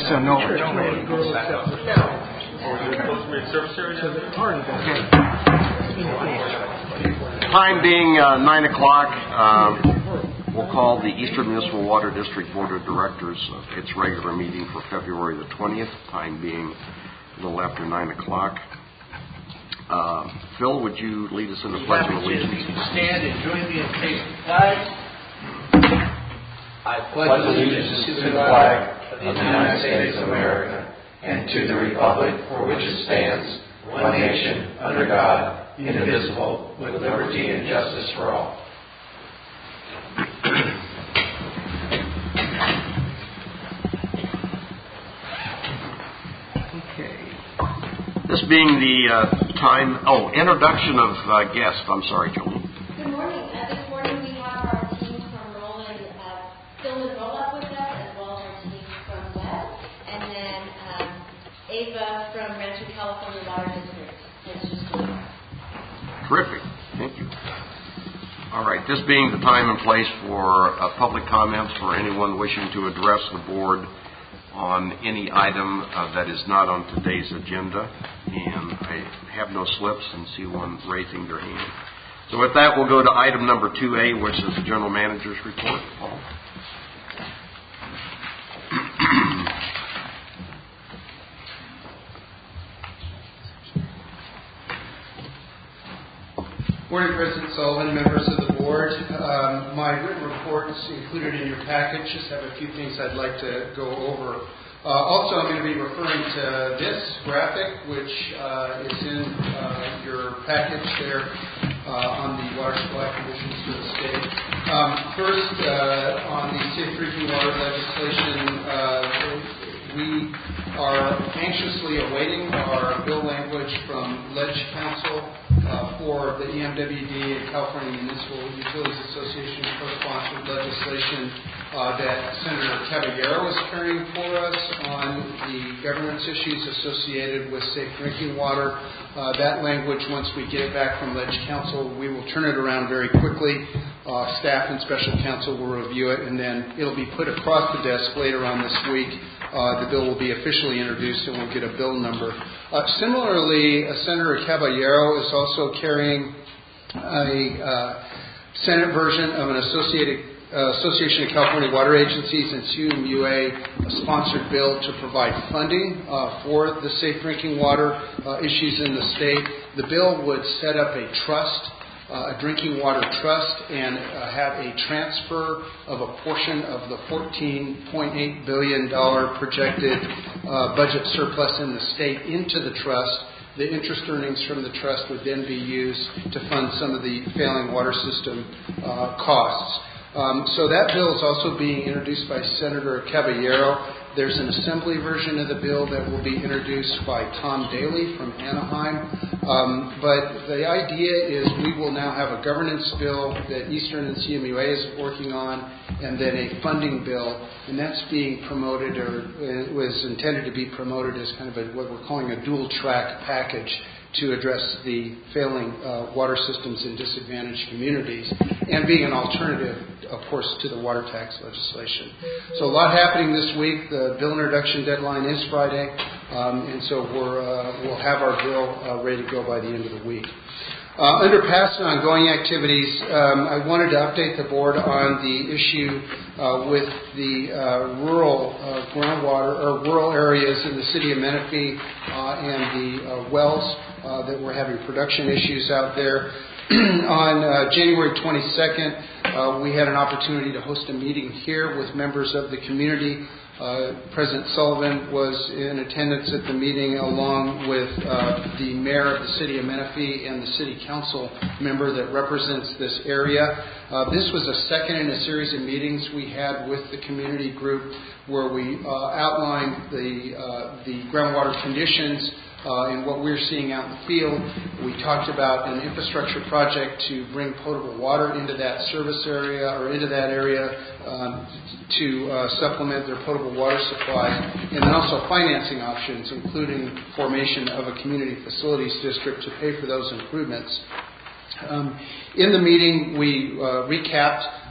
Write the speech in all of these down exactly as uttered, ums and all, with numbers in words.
So no. Church may go except for no. So the part of that. Time being uh, nine o'clock, um, we'll call the Eastern Municipal Water District Board of Directors uh, its regular meeting for February the twentieth. Time being a little after nine o'clock. Uh, Phil, would you lead us in the Pledge of Allegiance? Stand and join me in taking the flag. I pledge allegiance to the flag of the United States of America and to the republic for which it stands, one nation, under God, indivisible, with liberty and justice for all. Okay. This being the uh, time, oh, introduction of uh, guests. I'm sorry, Julie. Good morning. Uh, this morning we have our team from Roland, uh, Phil and Roll-Up with us, as well as our team from Webb, and then um, Ava from Rancho California Water District. Terrific. Thank you. All right. This being the time and place for uh, public comments for anyone wishing to address the board on any item uh, that is not on today's agenda. And I have no slips and see one raising their hand. So with that, we'll go to item number two A, which is the General Manager's report. Paul. Morning, President Sullivan, members of the board. Um, my written report is included in your package. Just have a few things I'd like to go over. Uh, also, I'm going to be referring to this graphic, which uh, is in uh, your package there uh, on the water supply conditions for the state. Um, first, uh, on the safe drinking water legislation, uh, we are anxiously awaiting our bill language from Ledge Council uh, for the E M W D and California Municipal Utilities Association co-sponsored legislation uh, that Senator Caballero is carrying for us on the governance issues associated with safe drinking water. Uh, that language, once we get it back from Ledge Council, we will turn it around very quickly. Uh, staff and special counsel will review it, and then it'll be put across the desk later on this week. Uh, the bill will be officially introduced, and we'll get a bill number. Uh, similarly, uh, Senator Caballero is also carrying a uh, Senate version of an associated uh, Association of California Water Agencies and C U M U A sponsored bill to provide funding uh, for the safe drinking water uh, issues in the state. The bill would set up a trust, Uh, a drinking water trust, and uh, have a transfer of a portion of the fourteen point eight billion dollars projected uh, budget surplus in the state into the trust. The interest earnings from the trust would then be used to fund some of the failing water system uh, costs. Um, so that bill is also being introduced by Senator Caballero. There's an assembly version of the bill that will be introduced by Tom Daly from Anaheim. Um, but the idea is we will now have a governance bill that Eastern and C M U A is working on, and then a funding bill, and that's being promoted, or it was intended to be promoted as kind of a, what we're calling a dual track package to address the failing uh, water systems in disadvantaged communities, and being an alternative, of course, to the water tax legislation. So a lot happening this week. The bill introduction deadline is Friday, um, and so we're, uh, we'll have our bill uh, ready to go by the end of the week. Uh, under past and ongoing activities, um, I wanted to update the board on the issue uh, with the uh, rural uh, groundwater or rural areas in the city of Menifee uh, and the uh, wells uh, that were having production issues out there. On uh, January twenty-second, uh, we had an opportunity to host a meeting here with members of the community. Uh, President Sullivan was in attendance at the meeting, along with uh, the mayor of the city of Menifee and the city council member that represents this area. Uh, this was a second in a series of meetings we had with the community group, where we uh, outlined the uh, the groundwater conditions Uh, and what we're seeing out in the field. We talked about an infrastructure project to bring potable water into that service area or into that area um, to uh, supplement their potable water supply, and then also financing options, including formation of a community facilities district to pay for those improvements. Um, in the meeting, we uh, recapped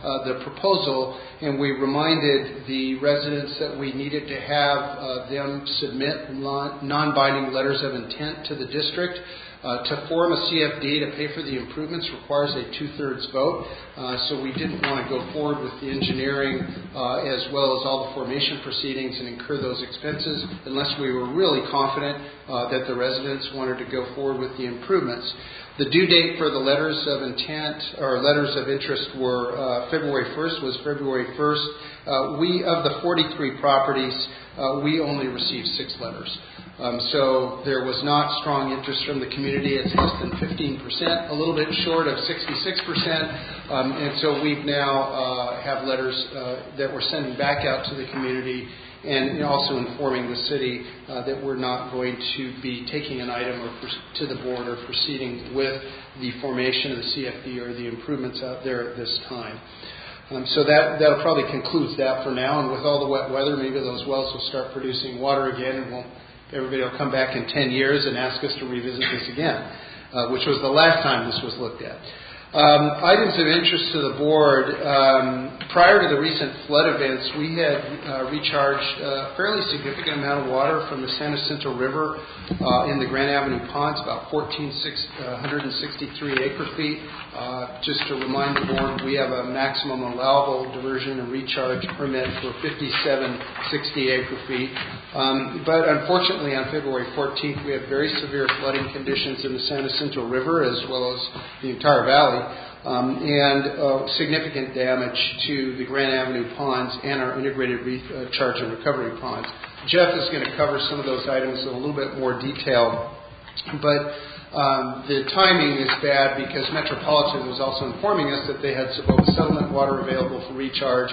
uh, the proposal, and we reminded the residents that we needed to have uh, them submit non-binding letters of intent to the district. Uh, to form a C F D to pay for the improvements requires a two-thirds vote, uh, so we didn't want to go forward with the engineering uh, as well as all the formation proceedings and incur those expenses unless we were really confident uh, that the residents wanted to go forward with the improvements. The due date for the letters of intent or letters of interest were uh, February first, was February first. Uh, we, of the forty-three properties, uh, we only received six letters. Um, so there was not strong interest from the community. It's less than fifteen percent, a little bit short of sixty-six percent. Um, and so we've now uh, have letters uh, that we're sending back out to the community and also informing the city uh, that we're not going to be taking an item or to the board or proceeding with the formation of the C F D or the improvements out there at this time. Um, so that that'll probably concludes that for now. And with all the wet weather, maybe those wells will start producing water again, and won't. Everybody will come back in ten years and ask us to revisit this again, uh, which was the last time this was looked at. Um, items of interest to the board. Um, prior to the recent flood events, we had uh, recharged a fairly significant amount of water from the San Jacinto River uh, in the Grand Avenue ponds, about one thousand four hundred sixty-three acre feet. Uh, just to remind the board, we have a maximum allowable diversion and recharge permit for fifty-seven sixty acre feet. Um, but unfortunately, on February fourteenth, we had very severe flooding conditions in the San Jacinto River as well as the entire valley. Um, and uh, significant damage to the Grand Avenue ponds and our integrated recharge and recovery ponds. Jeff is going to cover some of those items in a little bit more detail, but um, the timing is bad because Metropolitan was also informing us that they had both settlement water available for recharge.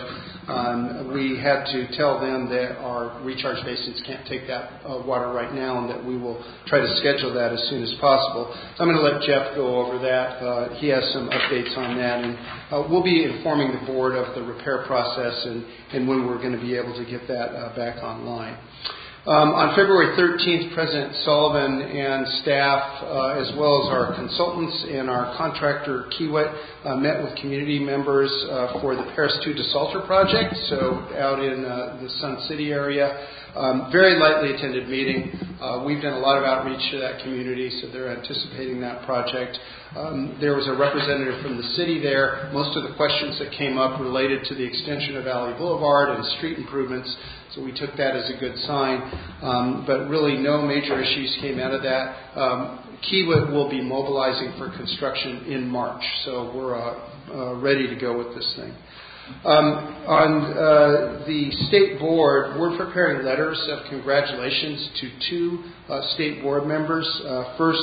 Um, we had to tell them that our recharge basins can't take that uh, water right now and that we will try to schedule that as soon as possible. So I'm going to let Jeff go over that. Uh, he has some updates on that, and uh, we'll be informing the board of the repair process and, and when we're going to be able to get that uh, back online. Um, on February thirteenth, President Sullivan and staff, uh, as well as our consultants and our contractor, Kiewit, uh, met with community members uh, for the Paris two Desalter project, so out in uh, the Sun City area. Um, very lightly attended meeting. Uh, we've done a lot of outreach to that community, so they're anticipating that project. Um, there was a representative from the city there. Most of the questions that came up related to the extension of Valley Boulevard and street improvements, so we took that as a good sign. Um, but really no major issues came out of that. Um, Kiewit will be mobilizing for construction in March, so we're uh, uh, ready to go with this thing. Um, on uh, the state board, we're preparing letters of congratulations to two uh, state board members. Uh, first,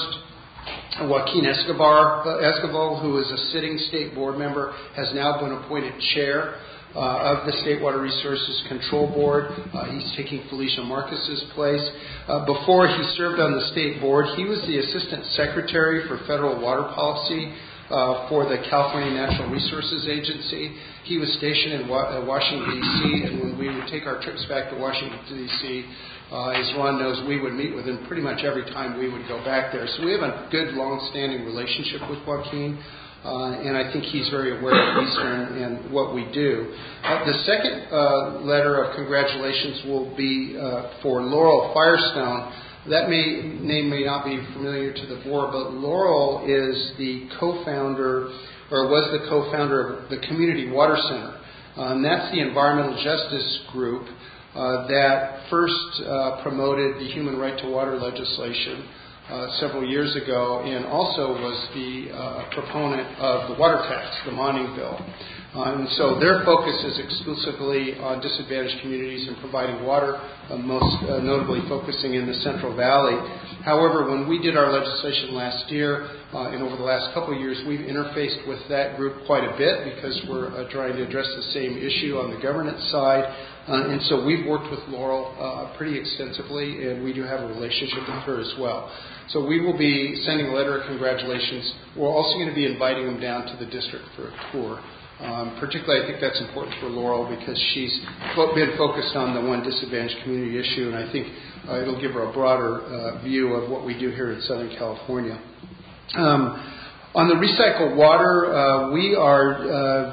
Joaquin Escobar, uh, Escobar, who is a sitting state board member, has now been appointed chair uh, of the State Water Resources Control Board. Uh, he's taking Felicia Marcus's place. Uh, before he served on the state board, he was the assistant secretary for federal water policy Uh, for the California Natural Resources Agency. He was stationed in Wa- uh, Washington, D C, and when we would take our trips back to Washington, D C, uh, as Ron knows, we would meet with him pretty much every time we would go back there. So we have a good, long-standing relationship with Joaquin, uh, and I think he's very aware of Eastern and what we do. Uh, the second uh, letter of congratulations will be uh, for Laurel Firestone. That may, name may not be familiar to the board, but Laurel is the co-founder, or was the co-founder of the Community Water Center. Uh, and that's the environmental justice group uh, that first uh, promoted the human right to water legislation uh, several years ago, and also was the uh, proponent of the water tax, the Monning Bill. Uh, and so their focus is exclusively on disadvantaged communities and providing water, uh, most uh, notably focusing in the Central Valley. However, when we did our legislation last year, uh, and over the last couple of years, we've interfaced with that group quite a bit because we're uh, trying to address the same issue on the governance side. Uh, and so we've worked with Laurel uh, pretty extensively, and we do have a relationship with her as well. So we will be sending a letter of congratulations. We're also going to be inviting them down to the district for a tour. Um, particularly, I think that's important for Laurel because she's fo- been focused on the one disadvantaged community issue, and I think uh, it'll give her a broader uh, view of what we do here in Southern California. Um, on the recycled water, uh, we are uh,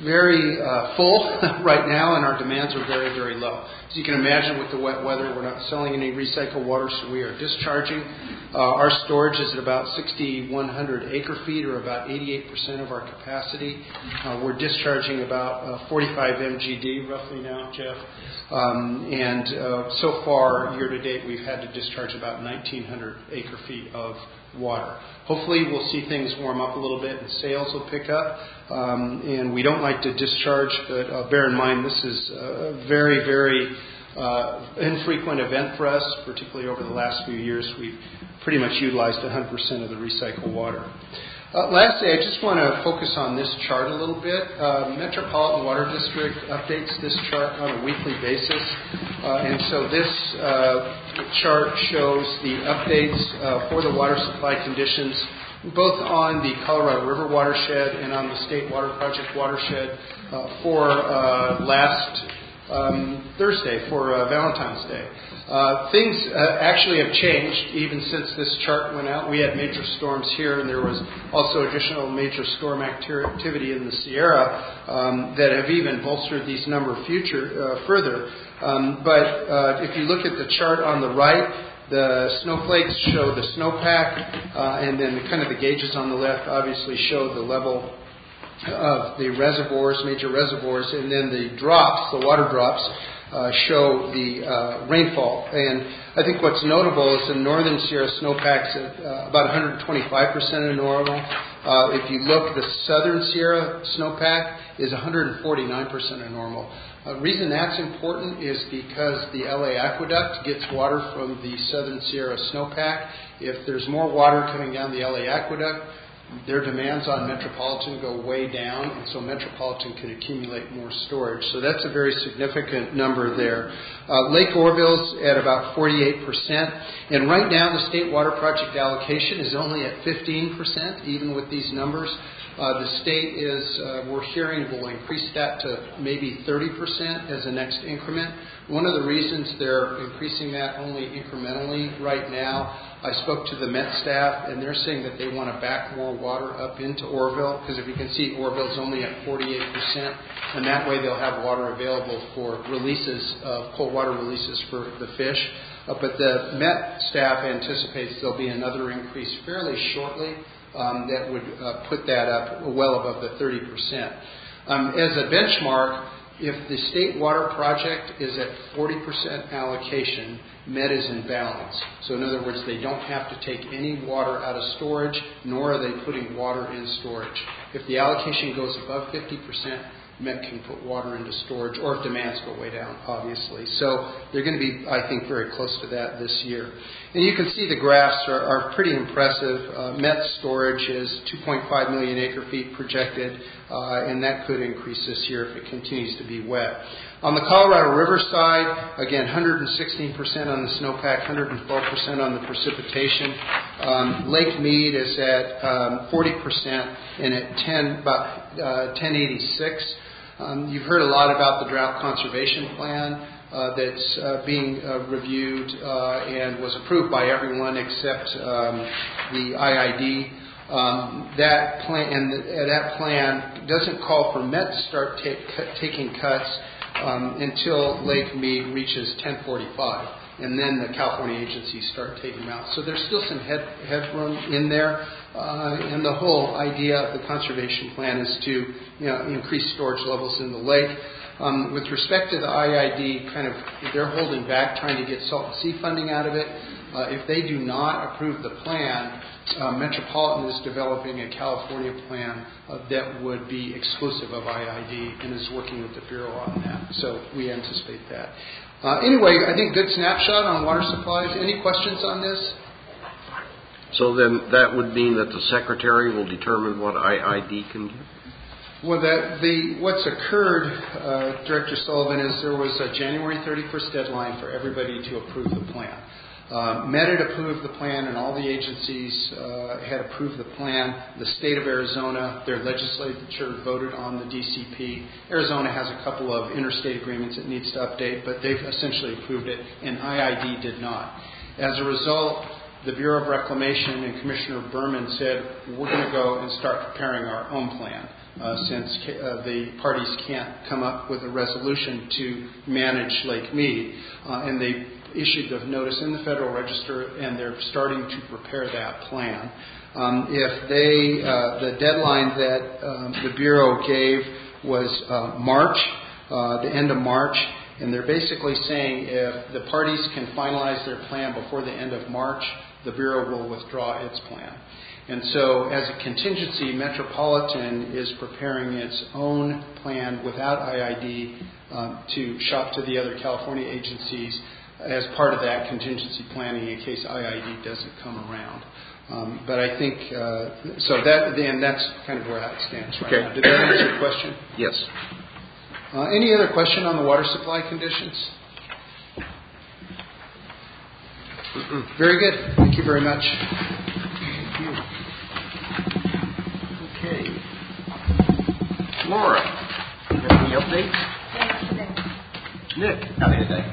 very uh, full right now, and our demands are very, very low. As you can imagine, with the wet weather, we're not selling any recycled water, so we are discharging. Uh, our storage is at about six thousand one hundred acre feet, or about eighty-eight percent of our capacity. Uh, we're discharging about uh, forty-five M G D roughly now, Jeff. Um, and uh, so far, year to date, we've had to discharge about nineteen hundred acre feet of water. Hopefully, we'll see things warm up a little bit and sales will pick up. Um, and we don't like to discharge, but uh, bear in mind this is a very, very uh, infrequent event for us, particularly over the last few years. We've pretty much utilized one hundred percent of the recycled water. Uh, lastly, I just want to focus on this chart a little bit. Uh, Metropolitan Water District updates this chart on a weekly basis. Uh, and so this uh, chart shows the updates uh, for the water supply conditions, both on the Colorado River watershed and on the State Water Project watershed uh, for uh, last um, Thursday, for uh, Valentine's Day. Uh, things uh, actually have changed even since this chart went out. We had major storms here, and there was also additional major storm activity in the Sierra um, that have even bolstered these number future uh, further. Um, but uh, if you look at the chart on the right, the snowflakes show the snowpack, uh, and then the, kind of the gauges on the left obviously show the level of the reservoirs, major reservoirs, and then the drops, the water drops, Uh, show the uh, rainfall. And I think what's notable is the northern Sierra snowpack's at uh, about one hundred twenty-five percent of normal. Uh, if you look, the southern Sierra snowpack is one hundred forty-nine percent of normal. The uh, reason that's important is because the L A Aqueduct gets water from the southern Sierra snowpack. If there's more water coming down the L A Aqueduct, their demands on Metropolitan go way down, and so Metropolitan can accumulate more storage. So that's a very significant number there. Uh, Lake Oroville's at about forty-eight percent, and right now the State Water Project allocation is only at fifteen percent, even with these numbers. Uh, the state is, uh, we're hearing, will increase that to maybe thirty percent as the next increment. One of the reasons they're increasing that only incrementally right now, I spoke to the Met staff, and they're saying that they want to back more water up into Oroville, because if you can see, Oroville's only at forty-eight percent, and that way they'll have water available for releases, of cold water releases for the fish. Uh, but the Met staff anticipates there'll be another increase fairly shortly um, that would uh, put that up well above the thirty percent. Um, as a benchmark, if the State Water Project is at forty percent allocation, Met is in balance. So in other words, they don't have to take any water out of storage, nor are they putting water in storage. If the allocation goes above fifty percent, Met can put water into storage, or if demands go way down, obviously. So they're going to be, I think, very close to that this year. And you can see the graphs are, are pretty impressive. Uh, Met storage is two point five million acre feet projected, uh, and that could increase this year if it continues to be wet. On the Colorado River side, again, one hundred sixteen percent on the snowpack, one hundred twelve percent on the precipitation. Um, Lake Mead is at um, forty percent and at ten, about uh, ten eighty-six. Um, you've heard a lot about the drought conservation plan uh, that's uh, being uh, reviewed uh, and was approved by everyone except um, the I I D. Um, that plan and the, uh, that plan doesn't call for Met to start ta- taking cuts um, until Lake Mead reaches ten forty-five, and then the California agencies start taking them out. So there's still some head, headroom in there. Uh, and the whole idea of the conservation plan is to, you know, increase storage levels in the lake. Um, with respect to the I I D, kind of, they're holding back, trying to get salt and sea funding out of it. Uh, if they do not approve the plan, uh, Metropolitan is developing a California plan uh, that would be exclusive of I I D and is working with the Bureau on that. So we anticipate that. Uh, anyway, I think good snapshot on water supplies. Any questions on this? So then that would mean that the Secretary will determine what I I D can do? Well, that the what's occurred, uh, Director Sullivan, is there was a January thirty-first deadline for everybody to approve the plan. Uh, Met had approved the plan, and all the agencies uh, had approved the plan. The state of Arizona, their legislature voted on the D C P. Arizona has a couple of interstate agreements it needs to update, but they've essentially approved it, and I I D did not. As a result, the Bureau of Reclamation and Commissioner Berman said, we're going to go and start preparing our own plan uh, since uh, the parties can't come up with a resolution to manage Lake Mead. Uh, and they issued the notice in the Federal Register, and they're starting to prepare that plan. Um, if they, uh, the deadline that um, the Bureau gave was uh, March, uh, the end of March, and they're basically saying if the parties can finalize their plan before the end of March, the Bureau will withdraw its plan. And so as a contingency, Metropolitan is preparing its own plan without I I D um, to shop to the other California agencies as part of that contingency planning in case I I D doesn't come around. Um, but I think, uh, so that, and that's kind of where that stands right okay. now. Did that answer your question? Yes. Uh, any other question on the water supply conditions? Mm-mm. Very good. Thank you very much. Thank you. Okay. Laura, you have any updates? Nick. Nothing today.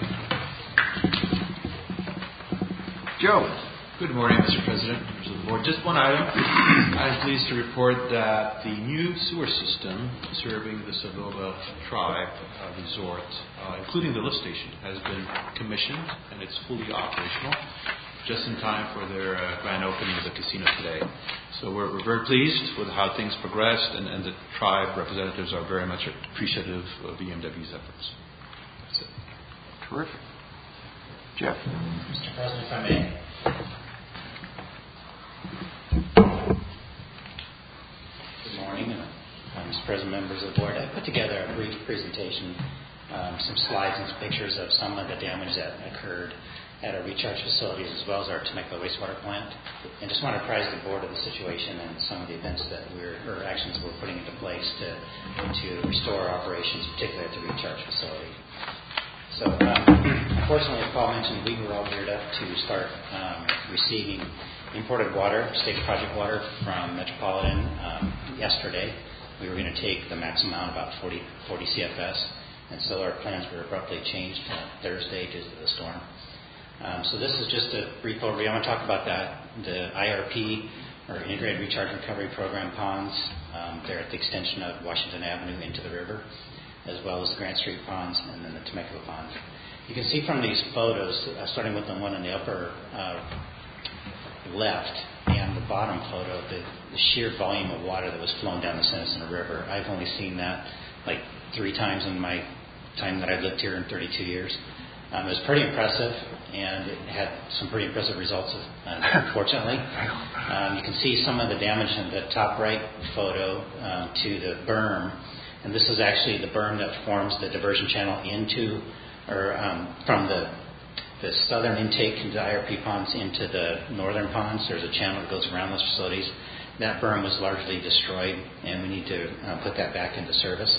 Joe. Good morning, Mister President, members of the board. Just one item. I'm pleased to report that the new sewer system serving the Sevilla Tribe uh, Resort, uh, including the lift station, has been commissioned and it's fully operational, just in time for their uh, grand opening of the casino today. So we're, we're very pleased with how things progressed, and, and the tribe representatives are very much appreciative of B M W's efforts. That's it. Terrific. Jeff. Mister President, if I may. Good morning, uh, Mister President, members of the board. I put together a brief presentation, um, some slides and some pictures of some of the damage that occurred at our recharge facilities as well as our Temecula wastewater plant. And just want to apprise the board of the situation and some of the events that we're, or actions we're putting into place to, to restore operations, particularly at the recharge facility. So, um, unfortunately, as Paul mentioned, we were all geared up to start um, receiving imported water, state project water from Metropolitan um, yesterday. We were going to take the maximum amount, about forty, forty C F S, and so our plans were abruptly changed uh, Thursday due to the storm. Um, so this is just a brief overview. I want to talk about that, the I R P, or Integrated Recharge Recovery Program ponds. Um, they're at the extension of Washington Avenue into the river, as well as the Grant Street ponds and then the Temecula ponds. You can see from these photos, uh, starting with the one in the upper uh, left and the bottom photo, the, the sheer volume of water that was flowing down the San Jacinto River. I've only seen that like three times in my time that I've lived here in thirty-two years. Um, it was pretty impressive, and it had some pretty impressive results, uh, unfortunately. Um, you can see some of the damage in the top right photo um, to the berm. And this is actually the berm that forms the diversion channel into, or um, from the the southern intake into the I R P ponds into the northern ponds. There's a channel that goes around those facilities. That berm was largely destroyed, and we need to uh, put that back into service.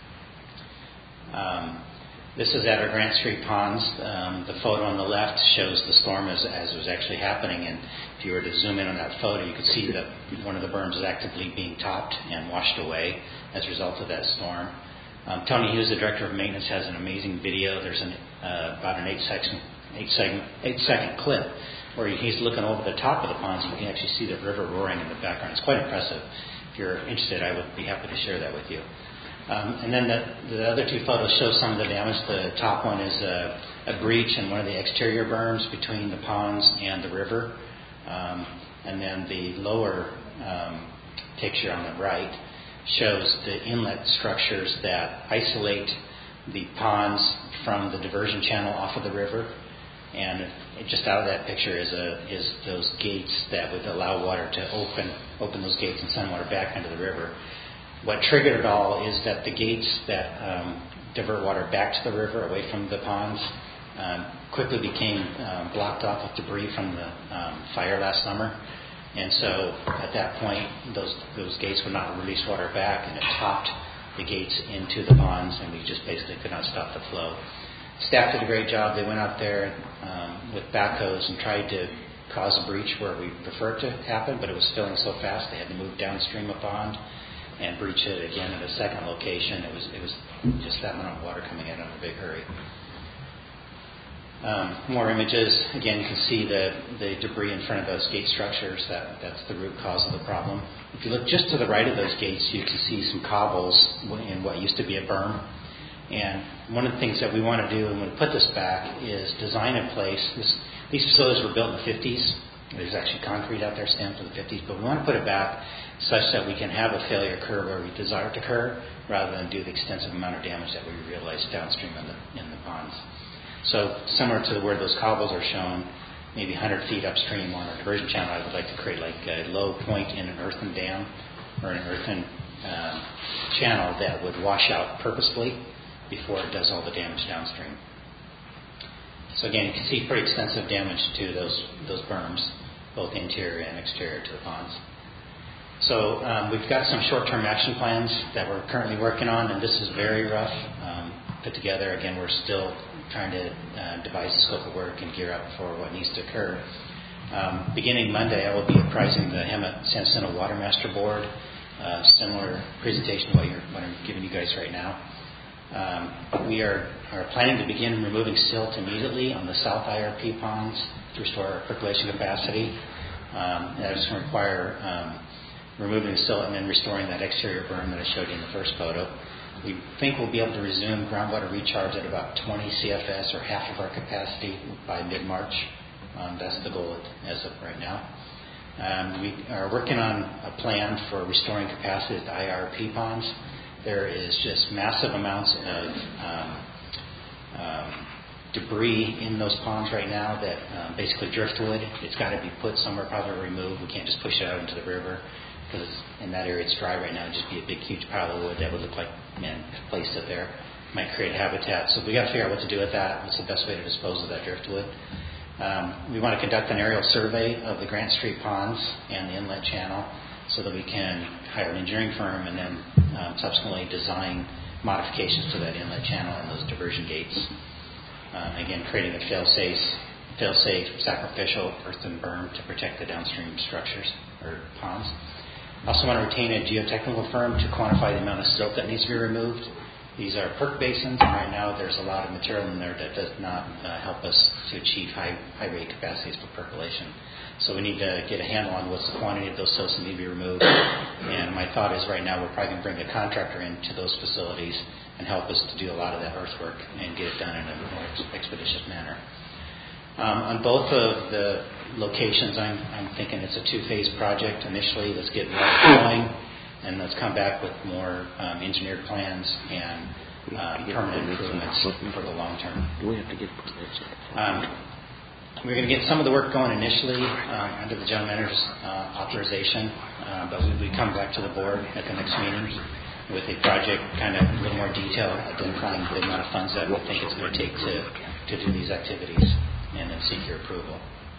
Um, this is at our Grant Street ponds. Um, the photo on the left shows the storm as, as it was actually happening, and if you were to zoom in on that photo, you could see that one of the berms is actively being topped and washed away as a result of that storm. Um, Tony Hughes, the director of maintenance, has an amazing video. There's an, uh, about an eight second, eight second, eight second clip where he's looking over the top of the ponds. You can actually see the river roaring in the background. It's quite impressive. If you're interested, I would be happy to share that with you. Um, and then the, the other two photos show some of the damage. The top one is a, a breach in one of the exterior berms between the ponds and the river. Um, and then the lower um, picture on the right shows the inlet structures that isolate the ponds from the diversion channel off of the river. And it, just out of that picture is a, is those gates that would allow water to open open those gates and send water back into the river. What triggered it all is that the gates that um, divert water back to the river away from the ponds um, quickly became um, blocked off with debris from the um, fire last summer. And so at that point, those those gates would not release water back, and it topped the gates into the ponds, and we just basically could not stop the flow. Staff did a great job. They went out there um, with backhoes and tried to cause a breach where we prefer it to happen, but it was filling so fast they had to move downstream a pond and breach it again at a second location. location. It was it was just that amount of water coming in in a big hurry. Um, and then the, the other two photos show some of the damage. The top one is a, a breach in one of the exterior berms between the ponds and the river. Um, and then the lower um, picture on the right shows the inlet structures that isolate the ponds from the diversion channel off of the river. What triggered it all is that the gates that um, divert water back to the river away from the ponds um, quickly became um, blocked off with debris from the um, fire last summer. And so at that point, those those gates would not release water back, and it just basically could not stop the flow. Staff did a great job. They went out there um, with backhoes and tried to cause a breach where we prefer it to happen, but it was filling so fast they had to move downstream a pond and breach it again at a second location. It was it was just that amount of water coming in on a big hurry. Um, more images. Again, you can see the, the debris in front of those gate structures. That, that's the root cause of the problem. If you look just to the right of those gates, you can see some cobbles in what used to be a berm. And one of the things that we want to do when we put this back is design a place. This, these facilities were built in the fifties. There's actually concrete out there stamped in the fifties, but we want to put it back such that we can have a failure occur where we desire it to occur rather than do the extensive amount of damage that we realize downstream in the, in the ponds. So similar to where those cobbles are shown, maybe one hundred feet upstream on a diversion channel, I would like to create like a low point in an earthen dam or an earthen um, channel that would wash out purposefully before it does all the damage downstream. So again, you can see pretty extensive damage to those those berms, both interior and exterior to the ponds. So um, we've got some short-term action plans that we're currently working on, and this is very rough um, put together. Again, we're still trying to uh, devise a scope of work and gear up for what needs to occur. Um, beginning Monday, I will be apprising the Hemet San Jacinto Water Master Board, uh, similar presentation to what, you're, what I'm giving you guys right now. Um, we are, are planning to begin removing silt immediately on the South I R P ponds to restore our percolation capacity. Um, that is going to require um, removing the silt and then restoring that exterior berm that I showed you in the first photo. We think we'll be able to resume groundwater recharge at about twenty C F S, or half of our capacity, by mid-March. Um, that's the goal as of right now. Um, we are working on a plan for restoring capacity at the I R P ponds. There is just massive amounts of um, um, debris in those ponds right now that um, basically driftwood. It's got to be put somewhere, probably removed. We can't just push it out into the river, because in that area it's dry right now. It'd just be a big, huge pile of wood that would look like, man, placed it there. Might create habitat. So we got to figure out what to do with that. What's the best way to dispose of that driftwood? Um, we want to conduct an aerial survey of the Grant Street ponds and the inlet channel so that we can hire an engineering firm and then um, subsequently design modifications to that inlet channel and those diversion gates. Uh, again, creating a fail-safe, fail-safe sacrificial earthen berm to protect the downstream structures or ponds. I also want to retain a geotechnical firm to quantify the amount of silt that needs to be removed. These are perk basins, and right now there's a lot of material in there that does not uh, help us to achieve high, high rate capacities for percolation. So we need to get a handle on what's the quantity of those silts that need to be removed. And my thought is right now we're probably going to bring a contractor into those facilities and help us to do a lot of that earthwork and get it done in a more expeditious manner. Um, on both of the locations, I'm, I'm thinking it's a two-phase project. Initially, let's get water flowing, and let's come back with more um, engineered plans and um, permanent improvements for the long term. Do we have to get permits? Um, we're going to get some of the work going initially uh, under the general manager's uh, authorization, uh, but we will come back to the board at the next meeting with a project kind of a little more detail, identifying the amount of funds that we think it's going to take to, to do these activities, and then seek your approval.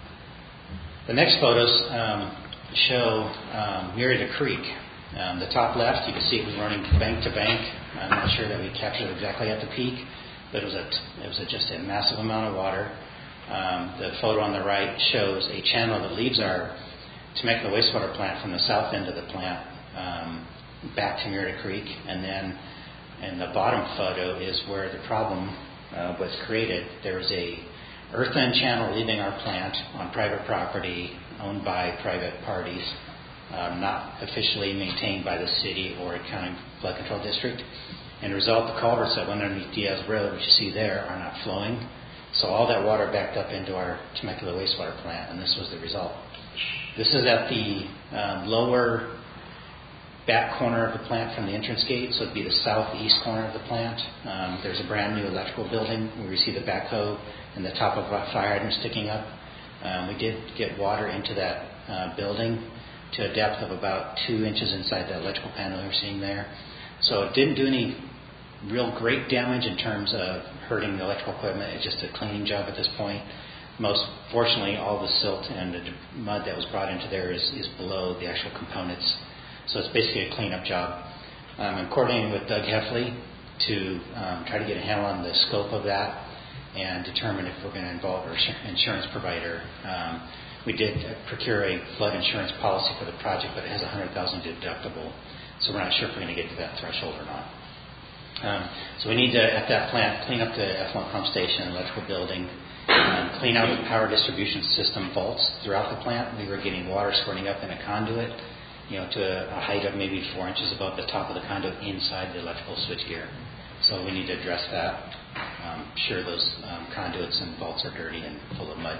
The next photos um, show um, Murrieta Creek. Um, the top left, you can see it was running bank to bank. I'm not sure that we captured it exactly at the peak, but it was a, it was a, just a massive amount of water. Um, the photo on the right shows a channel that leaves our Temecula wastewater plant from the south end of the plant um, back to Murrieta Creek, and then in the bottom photo is where the problem uh, was created. There's a earthen channel leaving our plant on private property owned by private parties, um, not officially maintained by the city or a county flood control district. And as a result, the culverts that went underneath Diaz Road, which you see there, are not flowing. So all that water backed up into our Temecula wastewater plant, and this was the result. This is at the um, lower back corner of the plant from the entrance gate, so it'd be the southeast corner of the plant. Um, there's a brand new electrical building where we see the backhoe and the top of a fire hydrant sticking up. Um, we did get water into that uh, building to a depth of about two inches inside the electrical panel you're seeing there. So it didn't do any real great damage in terms of hurting the electrical equipment. It's just a cleaning job at this point. Most fortunately, all the silt and the mud that was brought into there is, is below the actual components. So it's basically a cleanup job. Um, I'm coordinating with Doug Heffley to um, try to get a handle on the scope of that and determine if we're going to involve our insurance provider. Um, we did procure a flood insurance policy for the project, but it has a one hundred thousand dollars deductible, so we're not sure if we're going to get to that threshold or not. Um, so we need to, at that plant, clean up the effluent pump station, electrical building, um, clean out the power distribution system vaults throughout the plant. We were getting water squirting up in a conduit, you know, to a, a height of maybe four inches above the top of the conduit inside the electrical switchgear. So we need to address that. Um, sure, those um, conduits and vaults are dirty and full of mud.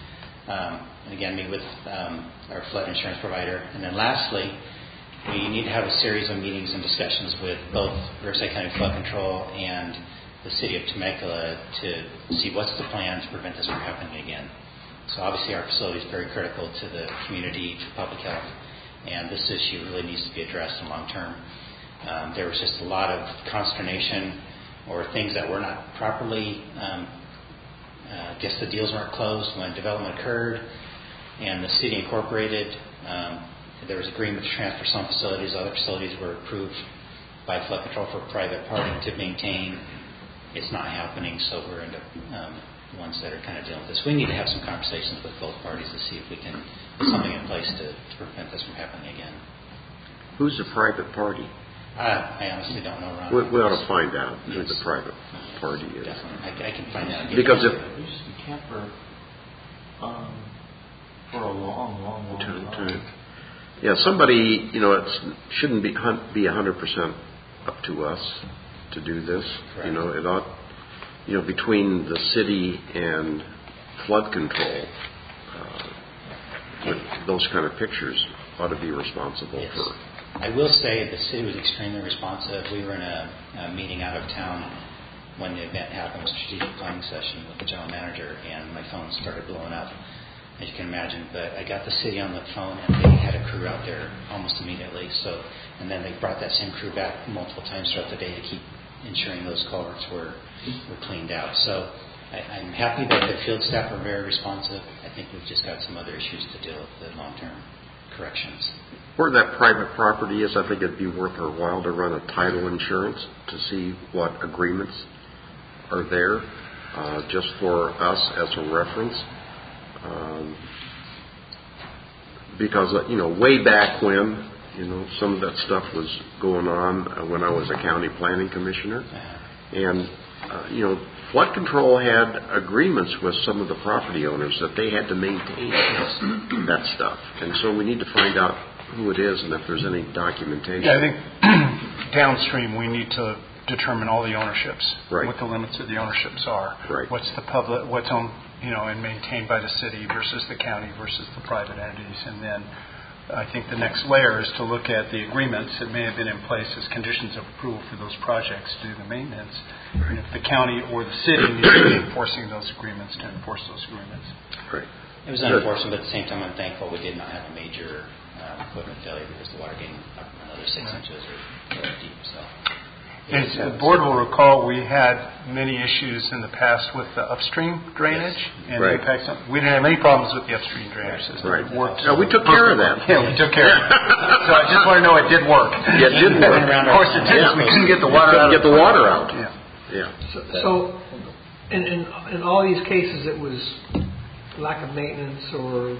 Um, and again, meet with um, our flood insurance provider. And then lastly, we need to have a series of meetings and discussions with both Riverside County Flood Control and the City of Temecula to see what's the plan to prevent this from happening again. So obviously our facility is very critical to the community, to public health, and this issue really needs to be addressed in long term. Um, there was just a lot of consternation or things that were not properly, um, uh, I guess the deals weren't closed when development occurred, and the city incorporated. Um, there was agreement to transfer some facilities. Other facilities were approved by flood control for a private party to maintain. It's not happening, so we're into um, ones that are kind of dealing with this. We need to have some conversations with both parties to see if we can put something in place to, to prevent this from happening again. Who's the private party? Uh, I honestly don't know, Ron. We, we ought to find out who Yes. the private party is. Definitely. I, I can find out. Because if... It used to be Kemper um, for a long, long, long Time, time. time. Yeah, somebody, you know, it shouldn't be be one hundred percent up to us to do this. Correct. You know, it ought, you know, between the city and flood control, uh, with those kind of pictures, ought to be responsible Yes. for. I will say the city was extremely responsive. We were in a, a meeting out of town when the event happened, a strategic planning session with the general manager, and my phone started blowing up, as you can imagine. But I got the city on the phone, and they had a crew out there almost immediately. So, and then they brought that same crew back multiple times throughout the day to keep ensuring those culverts were were cleaned out. So I, I'm happy that the field staff are very responsive. I think we've just got some other issues to deal with, the long-term corrections. Where that private property is, I think it'd be worth our while to run a title insurance to see what agreements are there, uh, just for us as a reference. Um, because, uh, you know, way back when, you know, some of that stuff was going on uh, when I was a county planning commissioner. And, uh, you know, flood control had agreements with some of the property owners that they had to maintain that stuff. And so we need to find out who it is and if there's any documentation. Yeah, I think downstream we need to determine all the ownerships, right. what the limits of the ownerships are, right. what's the public, what's owned, you know, and maintained by the city versus the county versus the private entities, and then I think the next layer is to look at the agreements that may have been in place as conditions of approval for those projects to do the maintenance. Right. And if the county or the city needs to be enforcing those agreements, to enforce those agreements. Right. It was unenforceable, but at the same time, I'm thankful we did not have a major uh, equipment failure because the water getting up another six right. inches or so deep. So. As the board will recall, we had many issues in the past with the upstream drainage yes. and right. the impacts. On, we didn't have any problems with the upstream drainage system. Right. It worked. No, we took care of that. Yeah, we took care of it. So I just want to know it did work. Yeah, it did work. Of course, it didn't. Yeah. We couldn't get the water couldn't out. Get the water out. Yeah. Yeah. So, so in, in in all these cases, it was lack of maintenance or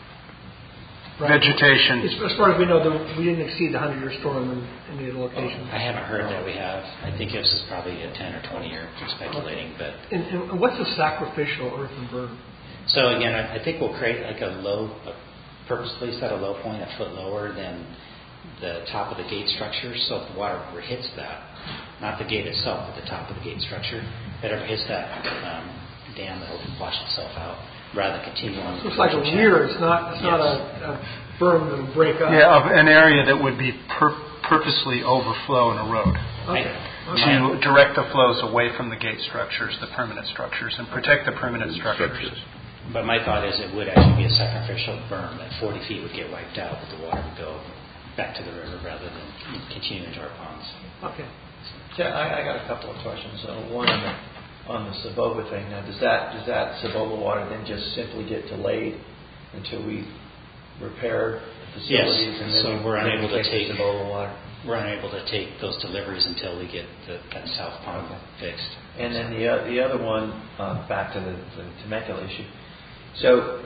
right? vegetation. As far as we know, the, we didn't exceed the hundred-year storm in any of the locations. I haven't heard that we have. I think this is probably a ten or twenty year speculating, but. And, and what's a sacrificial earthen berm? So again, I, I think we'll create like a low, a purposely set a low point a foot lower than the top of the gate structure. So if the water hits that, not the gate itself, but the top of the gate structure, if it ever hits that um, dam, it'll wash itself out rather than continue on. So it's like a weir. It's not. It's yes. not a, a berm that will break up. Yeah, of an area that would be pur- purposely overflow and erode. Okay. To direct the flows away from the gate structures, the permanent structures, and protect the permanent structures. But my thought is it would actually be a sacrificial berm, that forty feet would get wiped out, but the water would go back to the river rather than continue into our ponds. Okay. Yeah, I, I got a couple of questions. Uh, one on the, on the Saboba thing. Now, does that does that Saboba water then just simply get delayed until we repair the facilities? Yes. And then so we, we're then unable we to take take the Saboba water. We're unable to take those deliveries until we get the, that south pond okay. fixed. And then the uh, the other one, uh, back to the, the Temecula issue. So,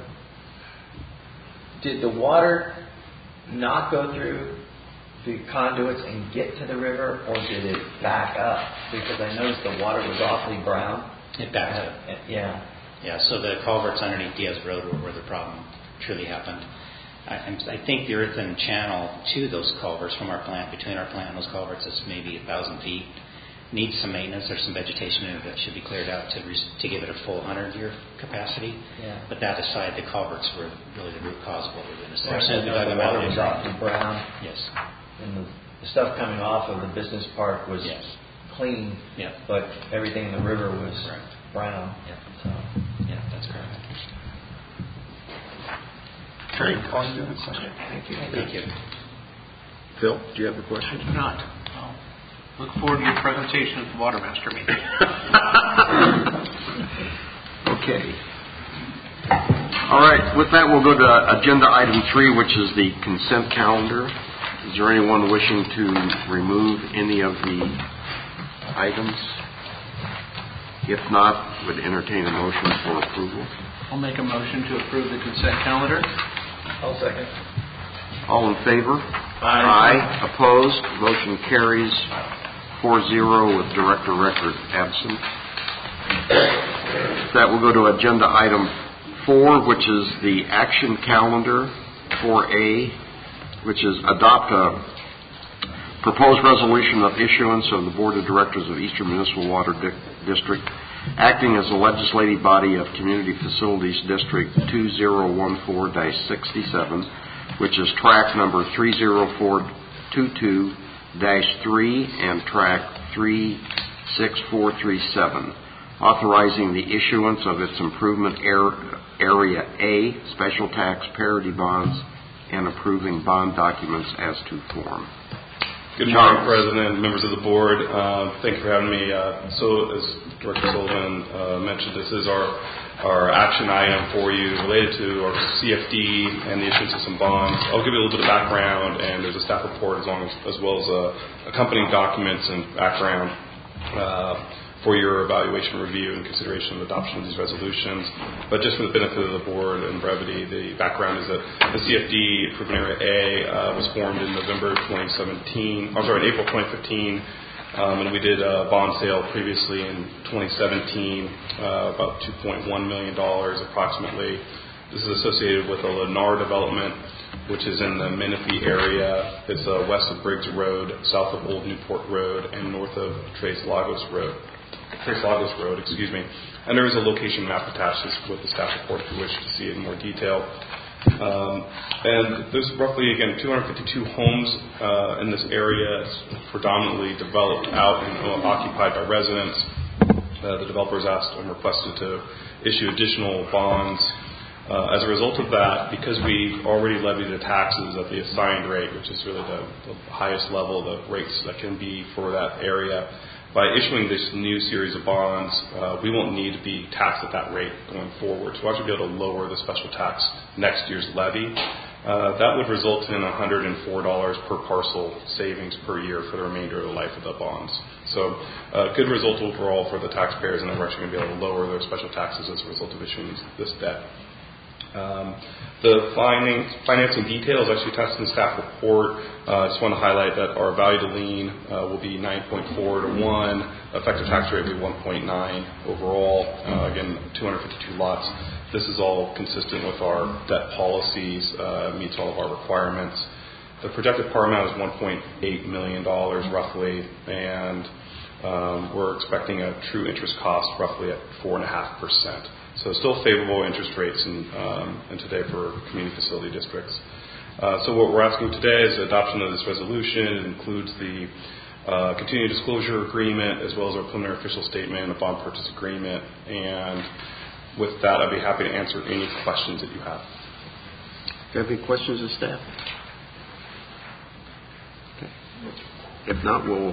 did the water not go through the conduits and get to the river, or did it back up? Because I noticed the water was awfully brown. It backed uh, up. Yeah. Yeah, so the culverts underneath Diaz Road were where the problem truly happened. I, I think the earthen channel to those culverts from our plant, between our plant and those culverts, is maybe a thousand feet. Needs some maintenance. There's some vegetation in it that should be cleared out to re- to give it a full hundred-year capacity. Yeah. But that aside, the culverts were really the root cause of what we're going to say. Well, So we the dug them out. water was often brown. Yes. And the, the stuff coming off of the business park was Yes. clean. Yeah. But everything in the river was Correct. brown. Yeah. So. Yeah, that's correct. Great. Thank you. Thank you. Phil, do you have a question? I do not. I'll look forward to your presentation at the Water Master meeting. Okay. All right. With that, we'll go to agenda item three, which is the consent calendar. Is there anyone wishing to remove any of the items? If not, would entertain a motion for approval. I'll make a motion to approve the consent calendar. I'll second. All in favor? Aye. Aye. Opposed? Motion carries four zero with Director Record absent. That will go to agenda item four, which is the action calendar, four A, which is adopt a proposed resolution of issuance of the Board of Directors of Eastern Municipal Water Di- District, acting as the legislative body of Community Facilities District two zero one four dash sixty-seven, which is track number three zero four two two dash three and track three six four three seven, authorizing the issuance of its improvement air, area A special tax parity bonds and approving bond documents as to form. Good morning, President, members of the board. Uh, thank you for having me. Uh, so, as Director Sullivan uh, mentioned, this is our our action item for you related to our C F D and the issuance of some bonds. I'll give you a little bit of background, and there's a staff report as, long as, as well as uh, accompanying documents and background uh, for your evaluation, review, and consideration of adoption of these resolutions. But just for the benefit of the board and brevity, the background is that the C F D Improvement Area A uh, was formed in November twenty seventeen, I'm sorry, in April twenty fifteen, um, and we did a bond sale previously in twenty seventeen, uh, about two point one million dollars approximately. This is associated with a Lennar development, which is in the Menifee area. It's uh, west of Briggs Road, south of Old Newport Road, and north of Tres Lagos Road. Tres Lagos Road, excuse me. And there is a location map attached with the staff report if you wish to see it in more detail. Um, and there's roughly, again, two hundred fifty-two homes uh, in this area. It's predominantly developed out and uh, occupied by residents. Uh, the developers asked and requested to issue additional bonds. Uh, as a result of that, because we already levied the taxes at the assigned rate, which is really the, the highest level, the rates that can be for that area, by issuing this new series of bonds, uh, we won't need to be taxed at that rate going forward. So we'll actually be able to lower the special tax next year's levy. Uh, that would result in one hundred four dollars per parcel savings per year for the remainder of the life of the bonds. So a uh, good result overall for the taxpayers, and then we're actually going to be able to lower their special taxes as a result of issuing this debt. Um, the finance, financing details actually attached in the staff report. I uh, just want to highlight that our value to lien uh, will be nine point four to one. Effective tax rate will be one point nine overall. Uh, again, two hundred fifty-two lots. This is all consistent with our debt policies, uh, meets all of our requirements. The projected par amount is one point eight million dollars roughly, and um, we're expecting a true interest cost roughly at four point five percent. So still favorable interest rates in, um, in today for community facility districts. Uh, so what we're asking today is the adoption of this resolution. It includes the uh, continuing disclosure agreement as well as our preliminary official statement and a bond purchase agreement. And with that, I'd be happy to answer any questions that you have. Do you have any questions of staff? Okay. If not, we'll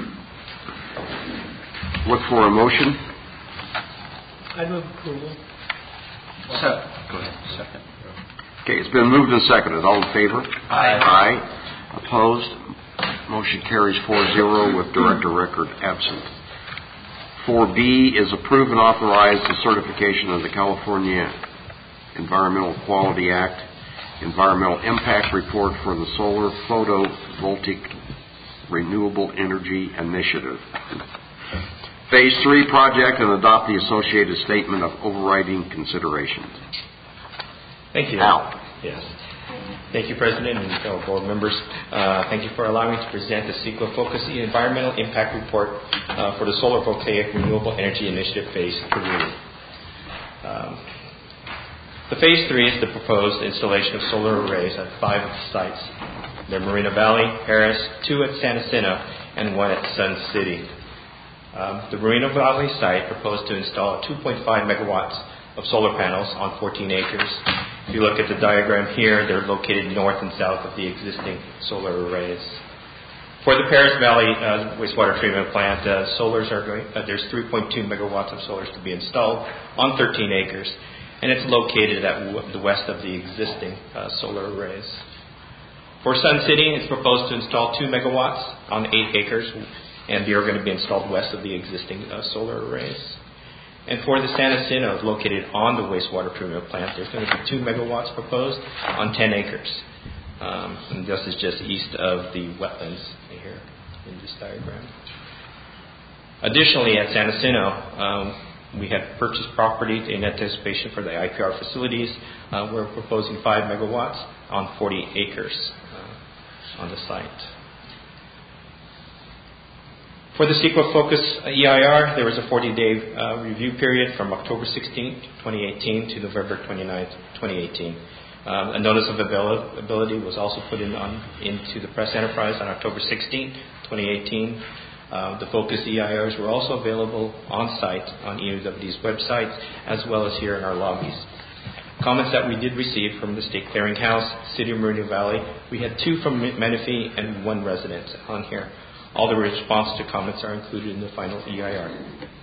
look for a motion. I move approval. Second. Go ahead. Second. Okay, it's been moved and seconded. All in favor? Aye. Aye. Opposed? Motion carries four zero with Director Record absent. four B is approve and authorize the certification of the California Environmental Quality Act Environmental Impact Report for the Solar Photovoltaic Renewable Energy Initiative. Phase three project and adopt the associated statement of overriding considerations. Thank you. Al. Yes. Thank you, President and fellow board members. Uh, thank you for allowing me to present the CEQA Focus Environmental Impact Report uh, for the Solar Voltaic Renewable Energy Initiative Phase three. Um, the Phase three is the proposed installation of solar arrays at five sites. They're Moreno Valley, Harris, two at Santa Cena, and one at Sun City. Um, the Moreno Valley site proposed to install two point five megawatts of solar panels on fourteen acres. If you look at the diagram here, they're located north and south of the existing solar arrays. For the Paris Valley uh, wastewater treatment plant, uh, solars are going, uh, there's three point two megawatts of solars to be installed on thirteen acres, and it's located at w- the west of the existing uh, solar arrays. For Sun City, it's proposed to install two megawatts on eight acres, and they are going to be installed west of the existing uh, solar arrays. And for the Santa Cena, located on the wastewater treatment plant, there's going to be two megawatts proposed on ten acres. Um, and this is just east of the wetlands here in this diagram. Additionally, at Santa Cena, um, we have purchased property in anticipation for the I P R facilities. Uh, we're proposing five megawatts on forty acres uh, on the site. For the CEQA Focus E I R, there was a forty-day uh, review period from October sixteenth, twenty eighteen to November twenty-ninth, twenty eighteen. Um, a notice of availability was also put in on, into the press enterprise on October sixteenth, twenty eighteen. Uh, the Focus E I Rs were also available on site on either of these websites as well as here in our lobbies. Comments that we did receive from the State Clearinghouse, City of Moreno Valley, we had two from Menifee and one resident on here. All the response to comments are included in the final E I R.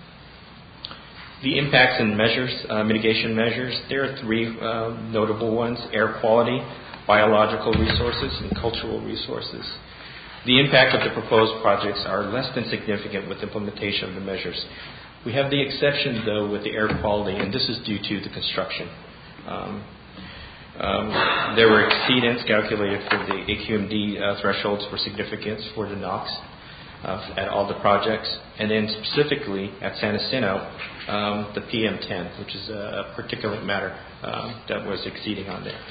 The impacts and measures, uh, mitigation measures, there are three uh, notable ones: air quality, biological resources, and cultural resources. The impact of the proposed projects are less than significant with implementation of the measures. We have the exception, though, with the air quality, and this is due to the construction. Um, um, there were exceedance calculated for the A Q M D uh, thresholds for significance for the NOx. Uh, at all the projects, and then specifically at Santa Cena, um, the P M ten, which is a particulate matter um, that was exceeding on there.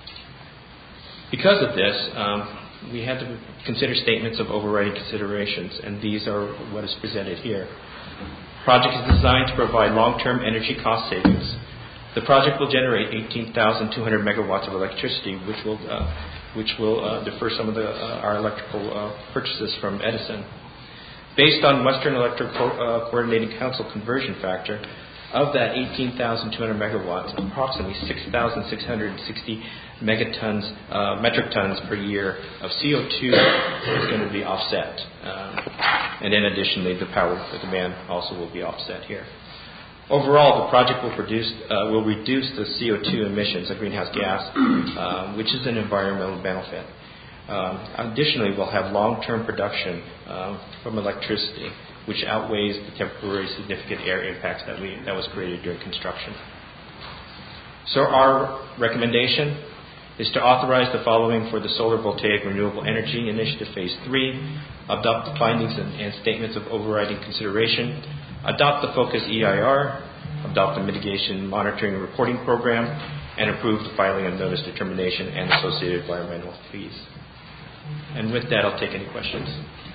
Because of this, um, we had to consider statements of overriding considerations, and these are what is presented here. Project is designed to provide long-term energy cost savings. The project will generate eighteen thousand two hundred megawatts of electricity, which will uh, which will uh, defer some of the, uh, our electrical uh, purchases from Edison. Based on Western Electric Co- uh, Coordinating Council conversion factor, of that eighteen thousand two hundred megawatts, approximately six thousand six hundred sixty megatons, uh, metric tons per year of C O two is going to be offset. Um, and then additionally, the power the demand also will be offset here. Overall, the project will produce uh, will reduce the C O two emissions of greenhouse gas, uh, which is an environmental benefit. Um, additionally, we'll have long-term production uh, from electricity, which outweighs the temporary significant air impacts that we that was created during construction. So our recommendation is to authorize the following for the Solar Voltaic Renewable Energy Initiative Phase three, adopt the findings and, and statements of overriding consideration, adopt the Focus E I R, adopt the Mitigation Monitoring and Reporting Program, and approve the filing of notice determination and associated environmental fees. And with that, I'll take any questions.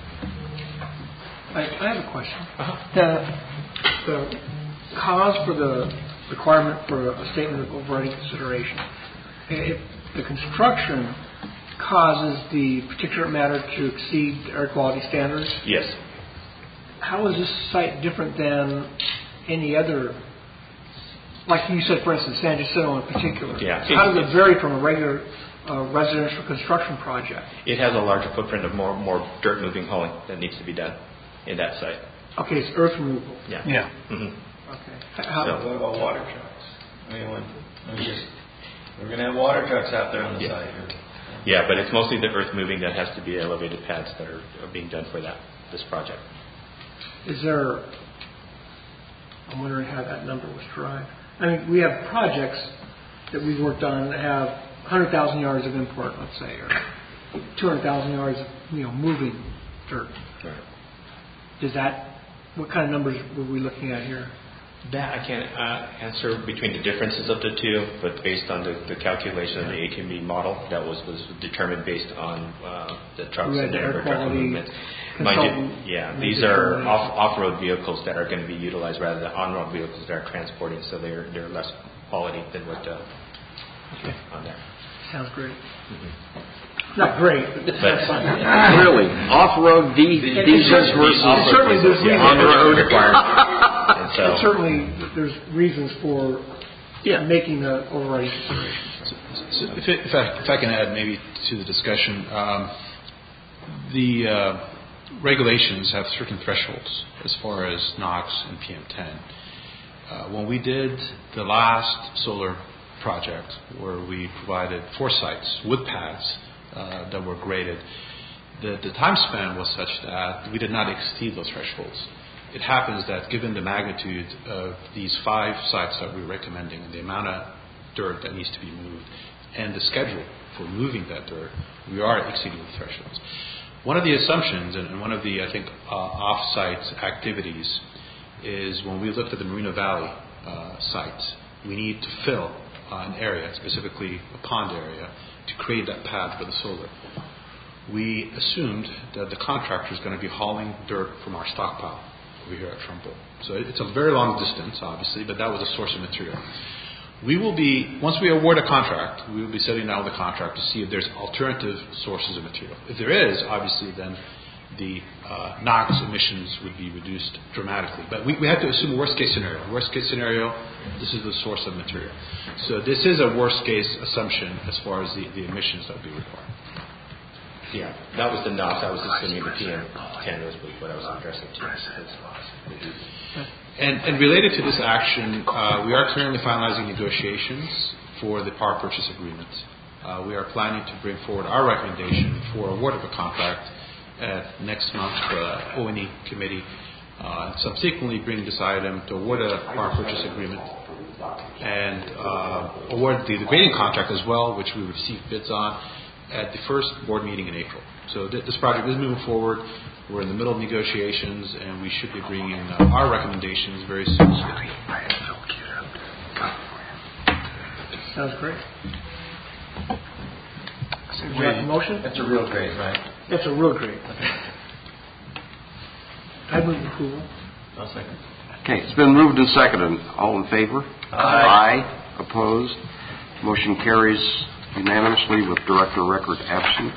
I, I have a question. Uh-huh. The, the cause for the requirement for a statement of overriding consideration, if the construction causes the particulate matter to exceed air quality standards, yes. How is this site different than any other? Like you said, for instance, San Jacinto in particular. Yeah. So how does it vary from a regular uh, residential construction project? It has a larger footprint of more more dirt moving hauling that needs to be done in that site. Okay, it's earth removal. Yeah. Yeah. Mm-hmm. Okay. How, So what about water trucks? I mean, when, when just, we're going to have water trucks out there on the Yeah. site. Or, Yeah, but it's mostly the earth moving that has to be elevated pads that are, are being done for that this project. Is there? I'm wondering how that number was derived. I mean, we have projects that we've worked on that have one hundred thousand yards of import, let's say, or two hundred thousand yards of, you know, moving dirt. Right. Does that what kind of numbers were we looking at here? That I can't uh, answer between the differences of the two, but based on the, the calculation of the A T M B model, that was, was determined based on uh, the trucks We and had the the air truck quality movements. Mind you, yeah, these are off, off-road vehicles that are going to be utilized rather than on-road vehicles that are transporting, so they're they're less quality than what uh, okay. on there. Sounds great. Mm-hmm. Not great, but it sounds fun. Really, off-road D- diesels versus certainly there's reasons on-road and so, and certainly there's reasons for yeah. making the overriding considerations. So, so if, it, if, I, if I can add maybe to the discussion, um, the uh, regulations have certain thresholds as far as NOx and P M ten. Uh, when we did the last solar project, where we provided four sites with pads uh, that were graded, the, the time span was such that we did not exceed those thresholds. It happens that given the magnitude of these five sites that we're recommending and the amount of dirt that needs to be moved and the schedule for moving that dirt, we are exceeding the thresholds. One of the assumptions and one of the, I think, uh, off-site activities is when we looked at the Moreno Valley uh, site, we need to fill uh, an area, specifically a pond area, to create that path for the solar. We assumed that the contractor is going to be hauling dirt from our stockpile over here at Trumbull. So it's a very long distance, obviously, but that was a source of material. We will be, once we award a contract, we will be sitting down with the contract to see if there's alternative sources of material. If there is, obviously, then the uh, NOx emissions would be reduced dramatically. But we, we have to assume worst case scenario. Worst case scenario, this is the source of material. So this is a worst case assumption as far as the, the emissions that would be required. Yeah, that was the NOx. I was assuming the P M ten was what I was addressing to. And, and related to this action, uh, we are currently finalizing negotiations for the power purchase agreement. Uh, we are planning to bring forward our recommendation for award of a contract at next month's uh, O and E committee, uh, and subsequently bring this item to award a power purchase agreement and uh, award the, the grading contract as well, which we received bids on at the first board meeting in April. So th- this project is moving forward. We're in the middle of negotiations, and we should be bringing uh, our recommendations very soon. Sounds great. So do you have a motion? That's a real grade, right? That's a real grade. I move approval. I'll second. Okay, it's been moved and seconded. All in favor? Aye. Aye. Opposed? Motion carries unanimously with Director Record absent.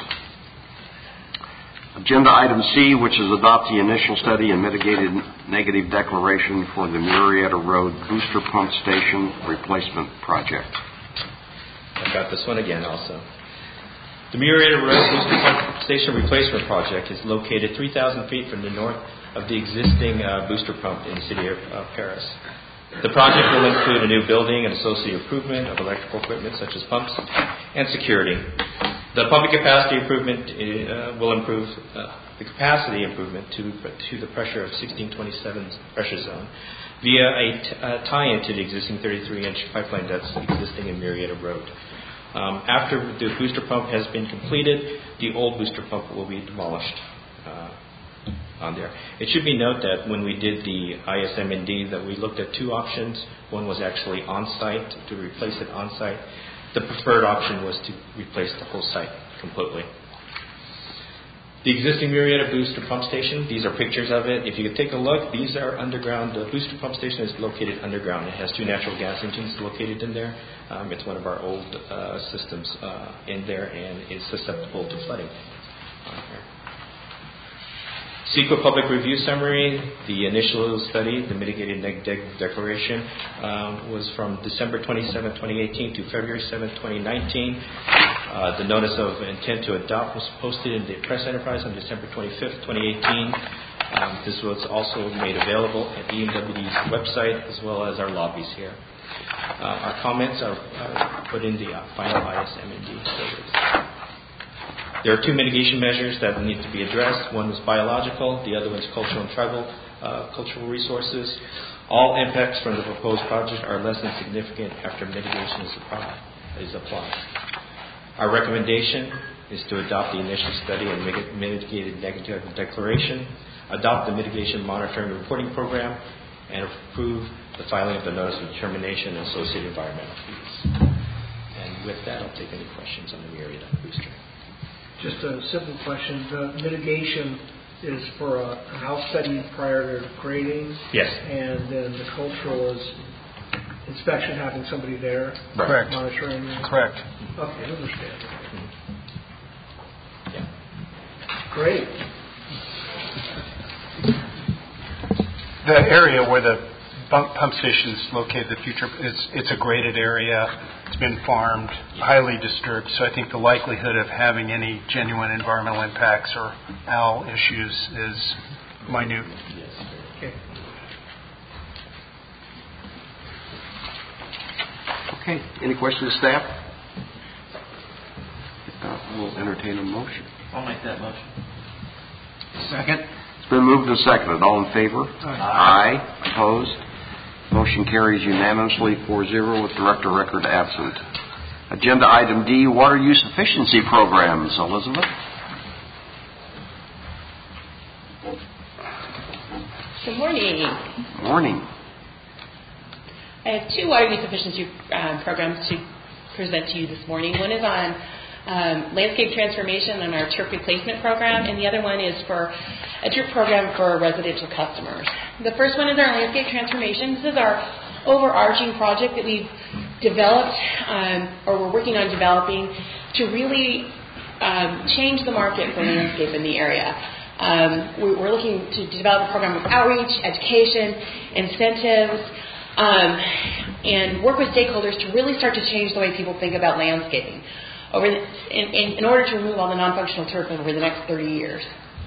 Agenda item C, which is adopt the initial study and mitigated negative declaration for the Murrieta Road Booster Pump Station Replacement Project. I've got this one again also. The Murrieta Road Booster Pump Station Replacement Project is located three thousand feet from the north of the existing uh, booster pump in the city of uh, Paris. The project will include a new building and associated improvement of electrical equipment such as pumps and security. The pumping capacity improvement uh, will improve uh, the capacity improvement to to the pressure of sixteen twenty-seven pressure zone via a t- uh, tie-in to the existing thirty-three inch pipeline that's existing in Murrieta Road. Um, after the booster pump has been completed, the old booster pump will be demolished uh, on there. It should be noted that when we did the I S M N D, that we looked at two options. One was actually on-site, to replace it on-site. The preferred option was to replace the whole site completely. The existing Murrieta booster pump station, these are pictures of it. If you could take a look, these are underground. The booster pump station is located underground. It has two natural gas engines located in there. Um, it's one of our old uh, systems uh, in there and is susceptible to flooding on here. CEQA Public Review Summary, the initial study, the Mitigated Negative Declaration, um, was from December twenty-seventh, twenty eighteen to February seventh, twenty nineteen. Uh, the Notice of Intent to Adopt was posted in the Press Enterprise on December twenty-fifth, twenty eighteen. Um, this was also made available at E M W D's website as well as our lobbies here. Uh, our comments are uh, put in the uh, final I S M N D surveys. There are two mitigation measures that need to be addressed. One is biological, the other one is cultural and tribal uh, cultural resources. All impacts from the proposed project are less than significant after mitigation is applied. Is applied. Our recommendation is to adopt the initial study and mitigated negative declaration. adopt the mitigation monitoring and reporting program, and approve the filing of the notice of determination and associated environmental fees. And with that, I'll take any questions on the Myriad booster. Just a simple question. The mitigation is for a, a house study prior to grading? Yes. And then the cultural is inspection, having somebody there? Right. Correct. Monitoring? Correct. Okay, I understand. Yeah. Great. The area where the pump, pump station is located, the future, it's, it's a graded area. It's been farmed, highly disturbed. So I think the likelihood of having any genuine environmental impacts or owl issues is minute. Okay. Okay. Any questions, staff? If not, we'll entertain a motion. I'll make that motion. Second. It's been moved and seconded. All in favor? Aye. Aye. Opposed? Motion carries unanimously four zero with Director Record absent. Agenda item D, water use efficiency programs. Elizabeth? Good morning. Morning. I have two water use efficiency uh, programs to present to you this morning. One is on um, landscape transformation on our turf replacement program, and the other one is for a drip program for residential customers. The first one is our landscape transformation. This is our overarching project that we've developed um, or we're working on developing to really um, change the market for landscape in the area. Um, we're looking to develop a program of outreach, education, incentives, um, and work with stakeholders to really start to change the way people think about landscaping over the, in, in, in order to remove all the non-functional turf over the next thirty years.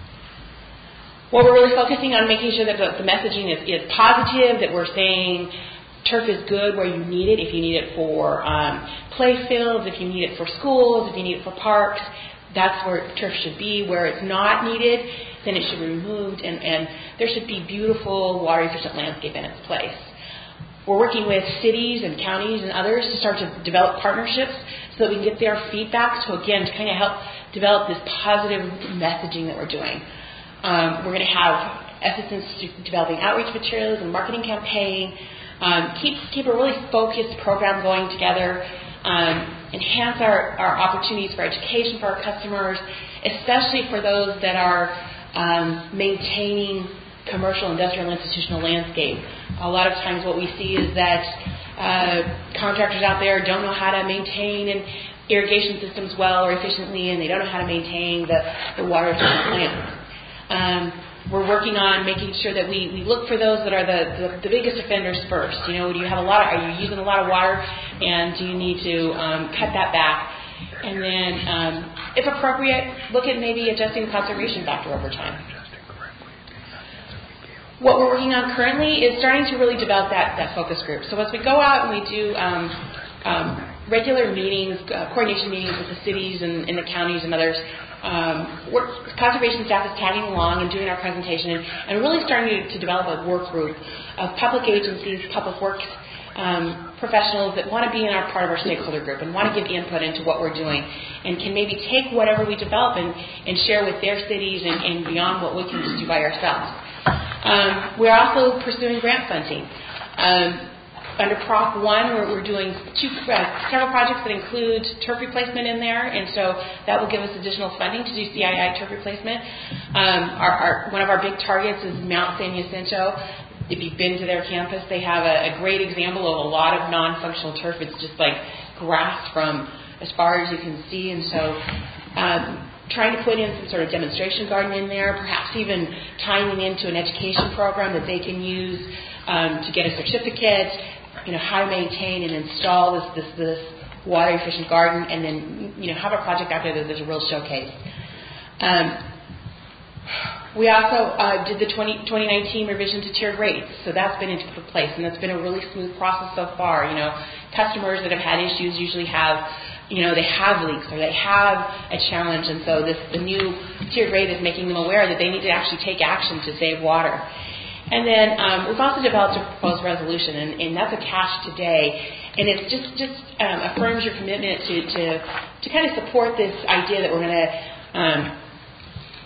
What we're really focusing on making sure that the, the messaging is, is positive, that we're saying turf is good where you need it, if you need it for um, play fields, if you need it for schools, if you need it for parks. That's where turf should be. Where it's not needed, then it should be removed, and, and there should be beautiful, water-efficient landscape in its place. We're working with cities and counties and others to start to develop partnerships so that we can get their feedback to, again, to kind of help develop this positive messaging that we're doing. Um, we're going to have assistance to developing outreach materials and marketing campaign, um, keep, keep a really focused program going together, Um, enhance our, our opportunities for education for our customers, especially for those that are um, maintaining commercial, industrial, institutional landscape. A lot of times what we see is that uh, contractors out there don't know how to maintain and irrigation systems well or efficiently, and they don't know how to maintain the, the water efficient plants. Um, We're working on making sure that we, we look for those that are the, the, the biggest offenders first. You know, do you have a lot of, are you using a lot of water, and do you need to um, cut that back? And then, um, if appropriate, look at maybe adjusting the conservation factor over time. What we're working on currently is starting to really develop that, that focus group. So as we go out and we do um, um, regular meetings, uh, coordination meetings with the cities and, and the counties and others, Um, work, conservation staff is tagging along and doing our presentation and, and really starting to, to develop a work group of public agencies, public works um, professionals that want to be in our part of our stakeholder group and want to give input into what we're doing and can maybe take whatever we develop and, and share with their cities and, and beyond what we can just do by ourselves. Um, we're also pursuing grant funding. Um, Under Prop one, we're, we're doing two, uh, several projects that include turf replacement in there, and so that will give us additional funding to do C I I turf replacement. Um, our, our, one of our big targets is Mount San Jacinto. If you've been to their campus, they have a, a great example of a lot of non-functional turf. It's just like grass from as far as you can see, and so um, trying to put in some sort of demonstration garden in there, perhaps even tying it into an education program that they can use um, to get a certificate. You know, how to maintain and install this, this, this water efficient garden, and then, you know, have a project out there that there's a real showcase. Um, we also uh, did the twenty nineteen revision to tiered rates, so that's been into place, and that's been a really smooth process so far. You know, customers that have had issues usually have, you know, they have leaks or they have a challenge, and so this the new tiered rate is making them aware that they need to actually take action to save water. And then um, we've also developed a proposed resolution, and, and that's a cash today, and it just just um, affirms your commitment to, to to kind of support this idea that we're going to um,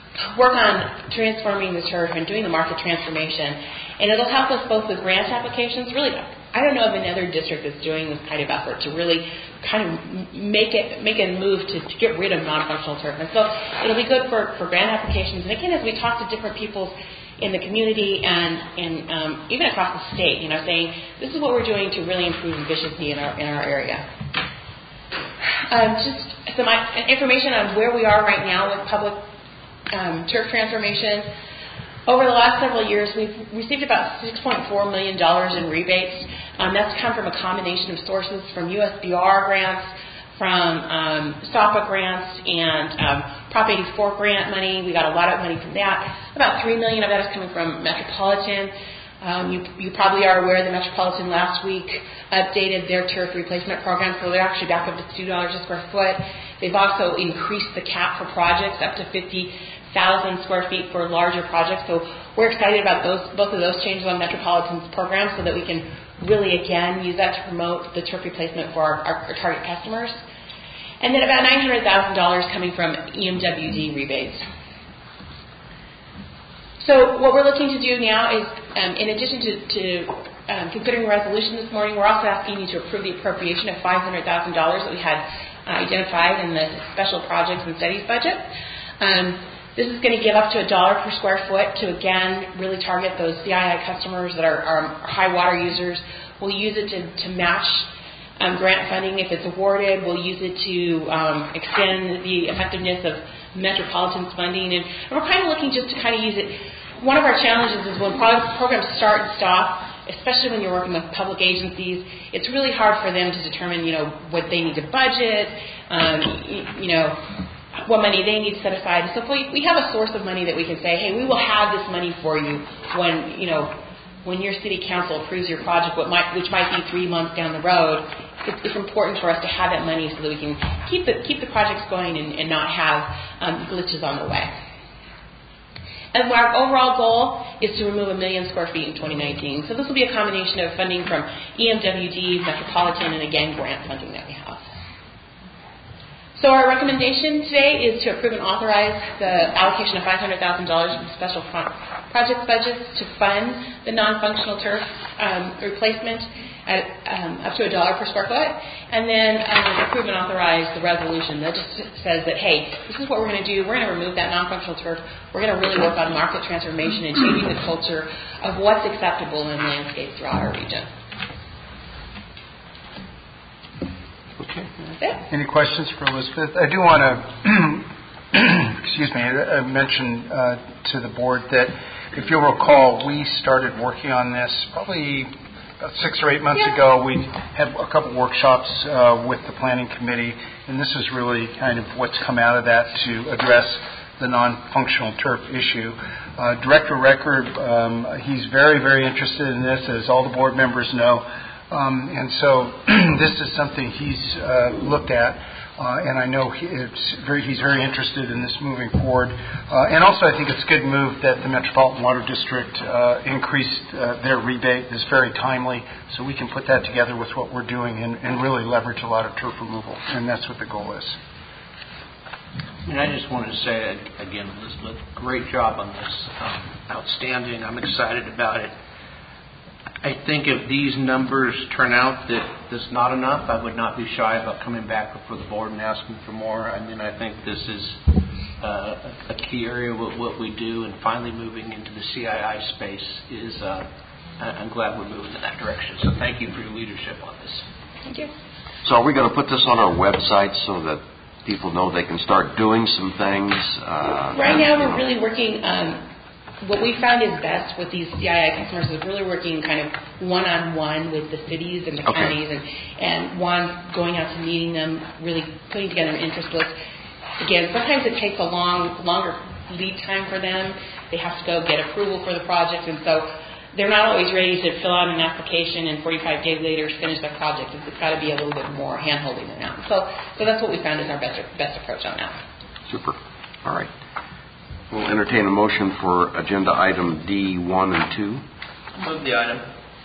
work on transforming the turf and doing the market transformation. And it'll help us both with grant applications. Really, I don't know of another district that's doing this kind of effort to really kind of make it make it move to, to get rid of non-functional turf. And so it'll be good for, for grant applications. And again, as we talk to different people in the community and, and um, even across the state, you know, saying this is what we're doing to really improve efficiency in our in our area. Um, just some information on where we are right now with public um, turf transformation. Over the last several years, we've received about six point four million dollars in rebates. Um, that's come from a combination of sources, from U S B R grants, from um, S A P A grants, and um, Prop eighty-four grant money. We got a lot of money from that. About three million dollars of that is coming from Metropolitan. Um, you, you probably are aware the Metropolitan last week updated their turf replacement program, so they're actually back up to two dollars a square foot. They've also increased the cap for projects up to fifty thousand square feet for larger projects. So we're excited about those, both of those changes on Metropolitan's program, so that we can really, again, use that to promote the turf replacement for our, our, our target customers. And then about nine hundred thousand dollars coming from E M W D rebates. So what we're looking to do now is, um, in addition to, to um, considering a resolution this morning, we're also asking you to approve the appropriation of five hundred thousand dollars that we had uh, identified in the special projects and studies budget. Um, This is going to give up to a dollar per square foot to, again, really target those C I I customers that are, are high water users. We'll use it to, to match um, grant funding if it's awarded. We'll use it to um, extend the effectiveness of Metropolitan's funding. And, and we're kind of looking just to kind of use it. One of our challenges is when pro- programs start and stop, especially when you're working with public agencies, it's really hard for them to determine, you know, what they need to budget, um, you, you know, what money they need to set aside. So if we, we have a source of money that we can say, hey, we will have this money for you when, you know, when your city council approves your project, what might, which might be three months down the road. It's, it's important for us to have that money so that we can keep the keep the projects going and, and not have um, glitches on the way. And our overall goal is to remove a million square feet in twenty nineteen. So this will be a combination of funding from E M W D, Metropolitan, and again, grant funding that we have. So our recommendation today is to approve and authorize the allocation of five hundred thousand dollars from special project budgets to fund the non-functional turf um, replacement at um, up to a dollar per square foot, and then um, approve and authorize the resolution that just says that, hey, this is what we're going to do. We're going to remove that non-functional turf. We're going to really work on market transformation and changing the culture of what's acceptable in landscape throughout our region. Okay. Any questions for Elizabeth? I do want to, excuse me, I mention uh, to the board that if you'll recall, we started working on this probably about six or eight months yeah. ago. We had a couple workshops uh, with the planning committee, and this is really kind of what's come out of that to address the non-functional turf issue. Uh, Director Record, um, he's very, very interested in this, as all the board members know. Um, and so this is something he's uh, looked at, uh, and I know he, it's very, he's very interested in this moving forward. Uh, and also I think it's a good move that the Metropolitan Water District uh, increased uh, their rebate. It's very timely, so we can put that together with what we're doing and, and really leverage a lot of turf removal, and that's what the goal is. And I just wanted to say again, Elizabeth, great job on this. Um, outstanding. I'm excited about it. I think if these numbers turn out that that's not enough, I would not be shy about coming back before the board and asking for more. I mean, I think this is uh, a key area of what we do, and finally moving into the C I I space is, uh, I'm glad we're moving in that direction. So thank you for your leadership on this. Thank you. So are we going to put this on our website so that people know they can start doing some things? Uh, right now we're know. really working... Um, What we found is best with these C I I customers is really working kind of one-on-one with the cities and the okay. counties, and, and one, going out to meeting them, really putting together an interest list. Again, sometimes it takes a long, longer lead time for them. They have to go get approval for the project, and so they're not always ready to fill out an application and forty-five days later finish their project. It's, it's got to be a little bit more hand-holding than that. So, so that's what we found is our best, best approach on that. Super. All right. We'll entertain a motion for agenda item D one and two. Move the item.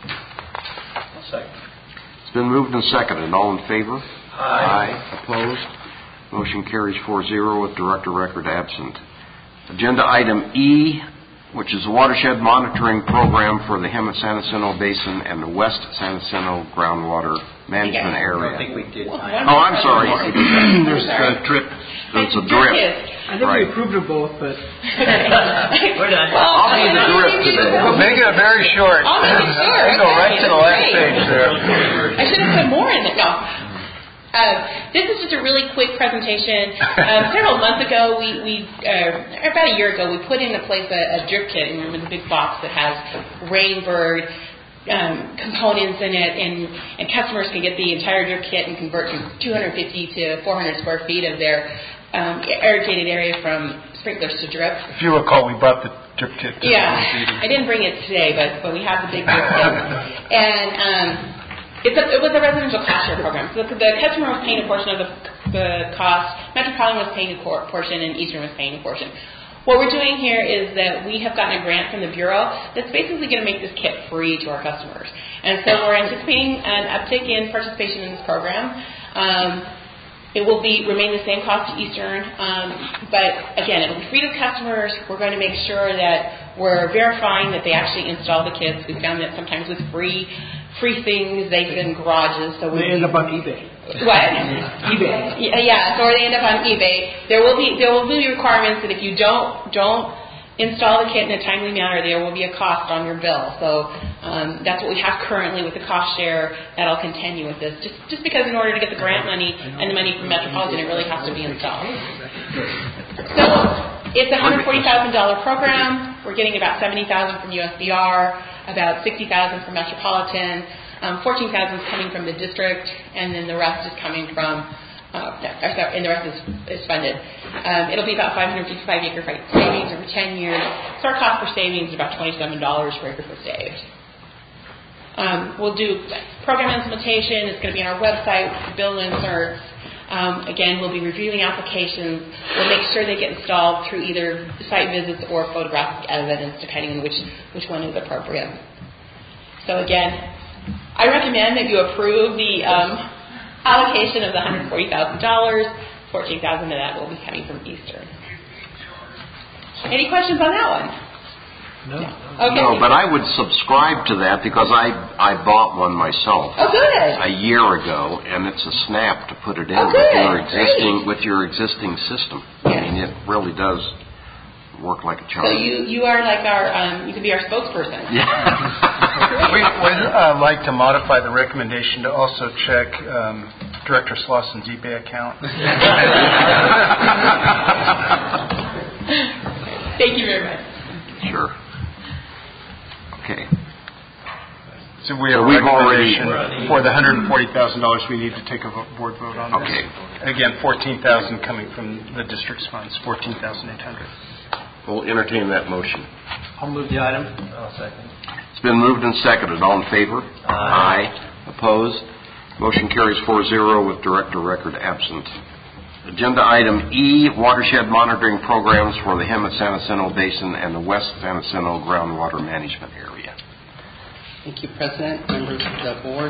I'll second. It's been moved and seconded. All in favor? Aye. Aye. Opposed? Motion carries four zero with Director Record absent. Agenda item E, which is the watershed monitoring program for the Hemet San Jacinto Basin and the West San Jacinto groundwater management I area. think we did. Oh, I'm sorry. There's a drip. There's a drip. I think Right. we approved of both, but We're done. I'll be the drip today. Well, make it very short. I'll make it short. Go right to the last Great. page there. I should have put more in it. No. Um, this is just a really quick presentation. Um, several months ago, we, we uh, about a year ago, we put into place a, a drip kit. Remember the big box that has Rainbird um, components in it, and, and customers can get the entire drip kit and convert from two hundred fifty to four hundred square feet of their um, irrigated area from sprinklers to drip. If you recall, we brought the drip kit. To Yeah, I didn't bring it today, but but we have the big drip kit, and um, it's a, it was a residential cost share program. So the, the customer was paying a portion of the, the cost. Metropolitan was paying a portion, and Eastern was paying a portion. What we're doing here is that we have gotten a grant from the Bureau that's basically going to make this kit free to our customers. And so we're anticipating an uptick in participation in this program. Um, It will be remain the same cost to Eastern, um, but again, it will be free to customers. We're going to make sure that we're verifying that they actually install the kits. We found that sometimes with free free things, they get in garages. So we they end up on eBay. What? eBay. Yeah, yeah, so they end up on eBay. There will be there will be requirements that if you don't don't install the kit in a timely manner, there will be a cost on your bill. So um, that's what we have currently with the cost share. That'll continue with this. Just just because in order to get the grant money and the money from Metropolitan, it really has to be installed. So it's a one hundred forty thousand dollars program. We're getting about seventy thousand dollars from U S D R, about sixty thousand dollars from Metropolitan, um, fourteen thousand dollars is coming from the district, and then the rest is coming from Uh, and the rest is, is funded. Um, it'll be about five hundred fifty-five acre savings over ten years. So our cost per savings is about twenty-seven dollars per acre foot saved. Um, we'll do program implementation. It's going to be on our website, bill inserts. Um, again, we'll be reviewing applications. We'll make sure they get installed through either site visits or photographic evidence, depending on which, which one is appropriate. So again, I recommend that you approve the um, allocation of the one hundred forty thousand dollars. fourteen thousand dollars of that will be coming from Eastern. Any questions on that one? No. Okay. No, but I would subscribe to that because I I bought one myself. Oh, good. A year ago, and it's a snap to put it in Oh, with good. your existing Great. with your existing system. Yes. I mean, it really does work like a charm. So you, you are like our, um, you can be our spokesperson. Yeah. We would uh, like to modify the recommendation to also check um, Director Slosson's eBay account. Thank you very much. Sure. Okay. So we have So a we've already- recommendation for the one hundred forty thousand dollars. We need to take a vo- board vote on this. Okay. Again, fourteen thousand dollars coming from the district's funds, fourteen thousand eight hundred dollars. We'll entertain that motion. I'll move the item. I'll second. It's been moved and seconded. All in favor? Aye. Aye. Opposed? Motion carries four zero with Director Record absent. Agenda item E, watershed monitoring programs for the Hemet San Jacinto Basin and the West San Jacinto groundwater management area. Thank you, President, members of the board.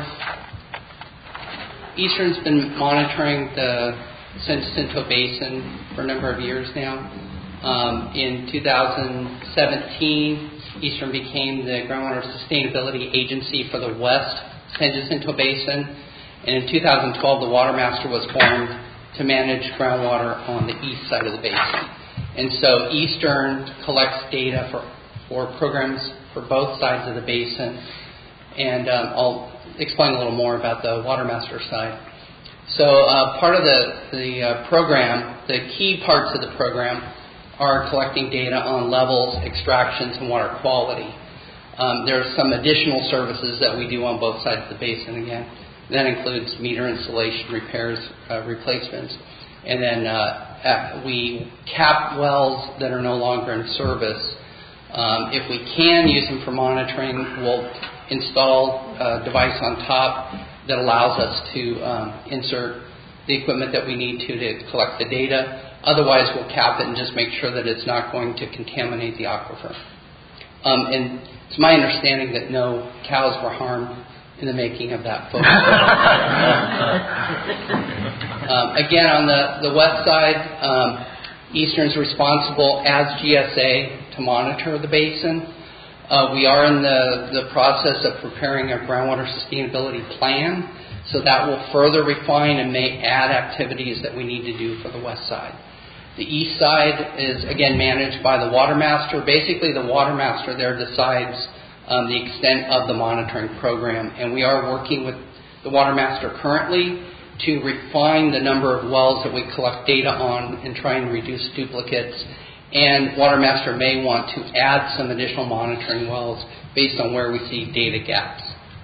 Eastern's been monitoring the San Jacinto Basin for a number of years now. Um, in two thousand seventeen, Eastern became the Groundwater Sustainability Agency for the West San Jacinto Basin, and in two thousand twelve, the Water Master was formed to manage groundwater on the east side of the basin. And so Eastern collects data for, for programs for both sides of the basin, and um, I'll explain a little more about the Water Master side. So uh, part of the, the uh, program, the key parts of the program are collecting data on levels, extractions, and water quality. Um, there are some additional services that we do on both sides of the basin again. That includes meter installation, repairs, uh, replacements. And then uh, we cap wells that are no longer in service. Um, if we can use them for monitoring, we'll install a device on top that allows us to um, insert the equipment that we need to to collect the data. Otherwise, we'll cap it and just make sure that it's not going to contaminate the aquifer. Um, and it's my understanding that no cows were harmed in the making of that photo. um, again, on the, the west side, um, Eastern's responsible as G S A to monitor the basin. Uh, we are in the, the process of preparing a groundwater sustainability plan, so that will further refine and may add activities that we need to do for the west side. The east side is, again, managed by the water master. Basically, the water master there decides um, the extent of the monitoring program, and we are working with the water master currently to refine the number of wells that we collect data on and try and reduce duplicates. And water master may want to add some additional monitoring wells based on where we see data gaps.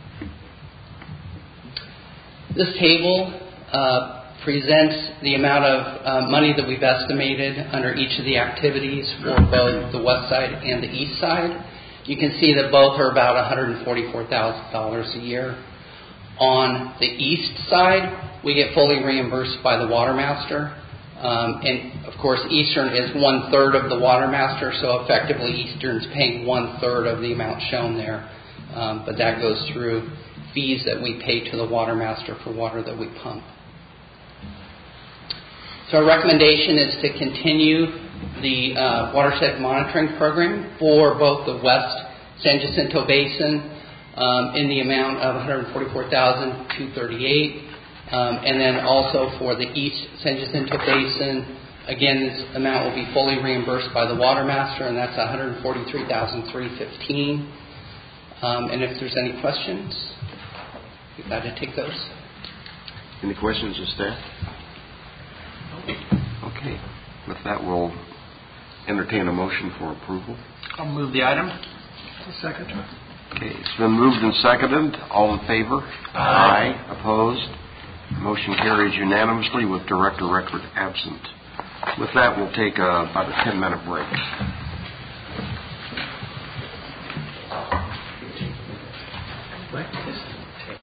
This table uh, presents the amount of uh, money that we've estimated under each of the activities for both the west side and the east side. You can see that both are about one hundred forty-four thousand dollars a year. On the east side, we get fully reimbursed by the water master. Um, and, of course, Eastern is one-third of the water master, so effectively Eastern's paying one-third of the amount shown there. Um, but that goes through fees that we pay to the water master for water that we pump. So our recommendation is to continue the uh, watershed monitoring program for both the West San Jacinto Basin um, in the amount of one hundred forty-four thousand two hundred thirty-eight dollars. Um, and then also for the East San Jacinto Basin, again, this amount will be fully reimbursed by the water master, and that's one hundred forty-three thousand three hundred fifteen dollars. Um, and if there's any questions, we're glad to take those. Any questions of staff? Okay. With that, we'll entertain a motion for approval. I'll move the item. A second. Okay. It's been moved and seconded. All in favor? Aye. Aye. Opposed? Motion carries unanimously with Director Record absent. With that, we'll take a, about a ten-minute break. Right.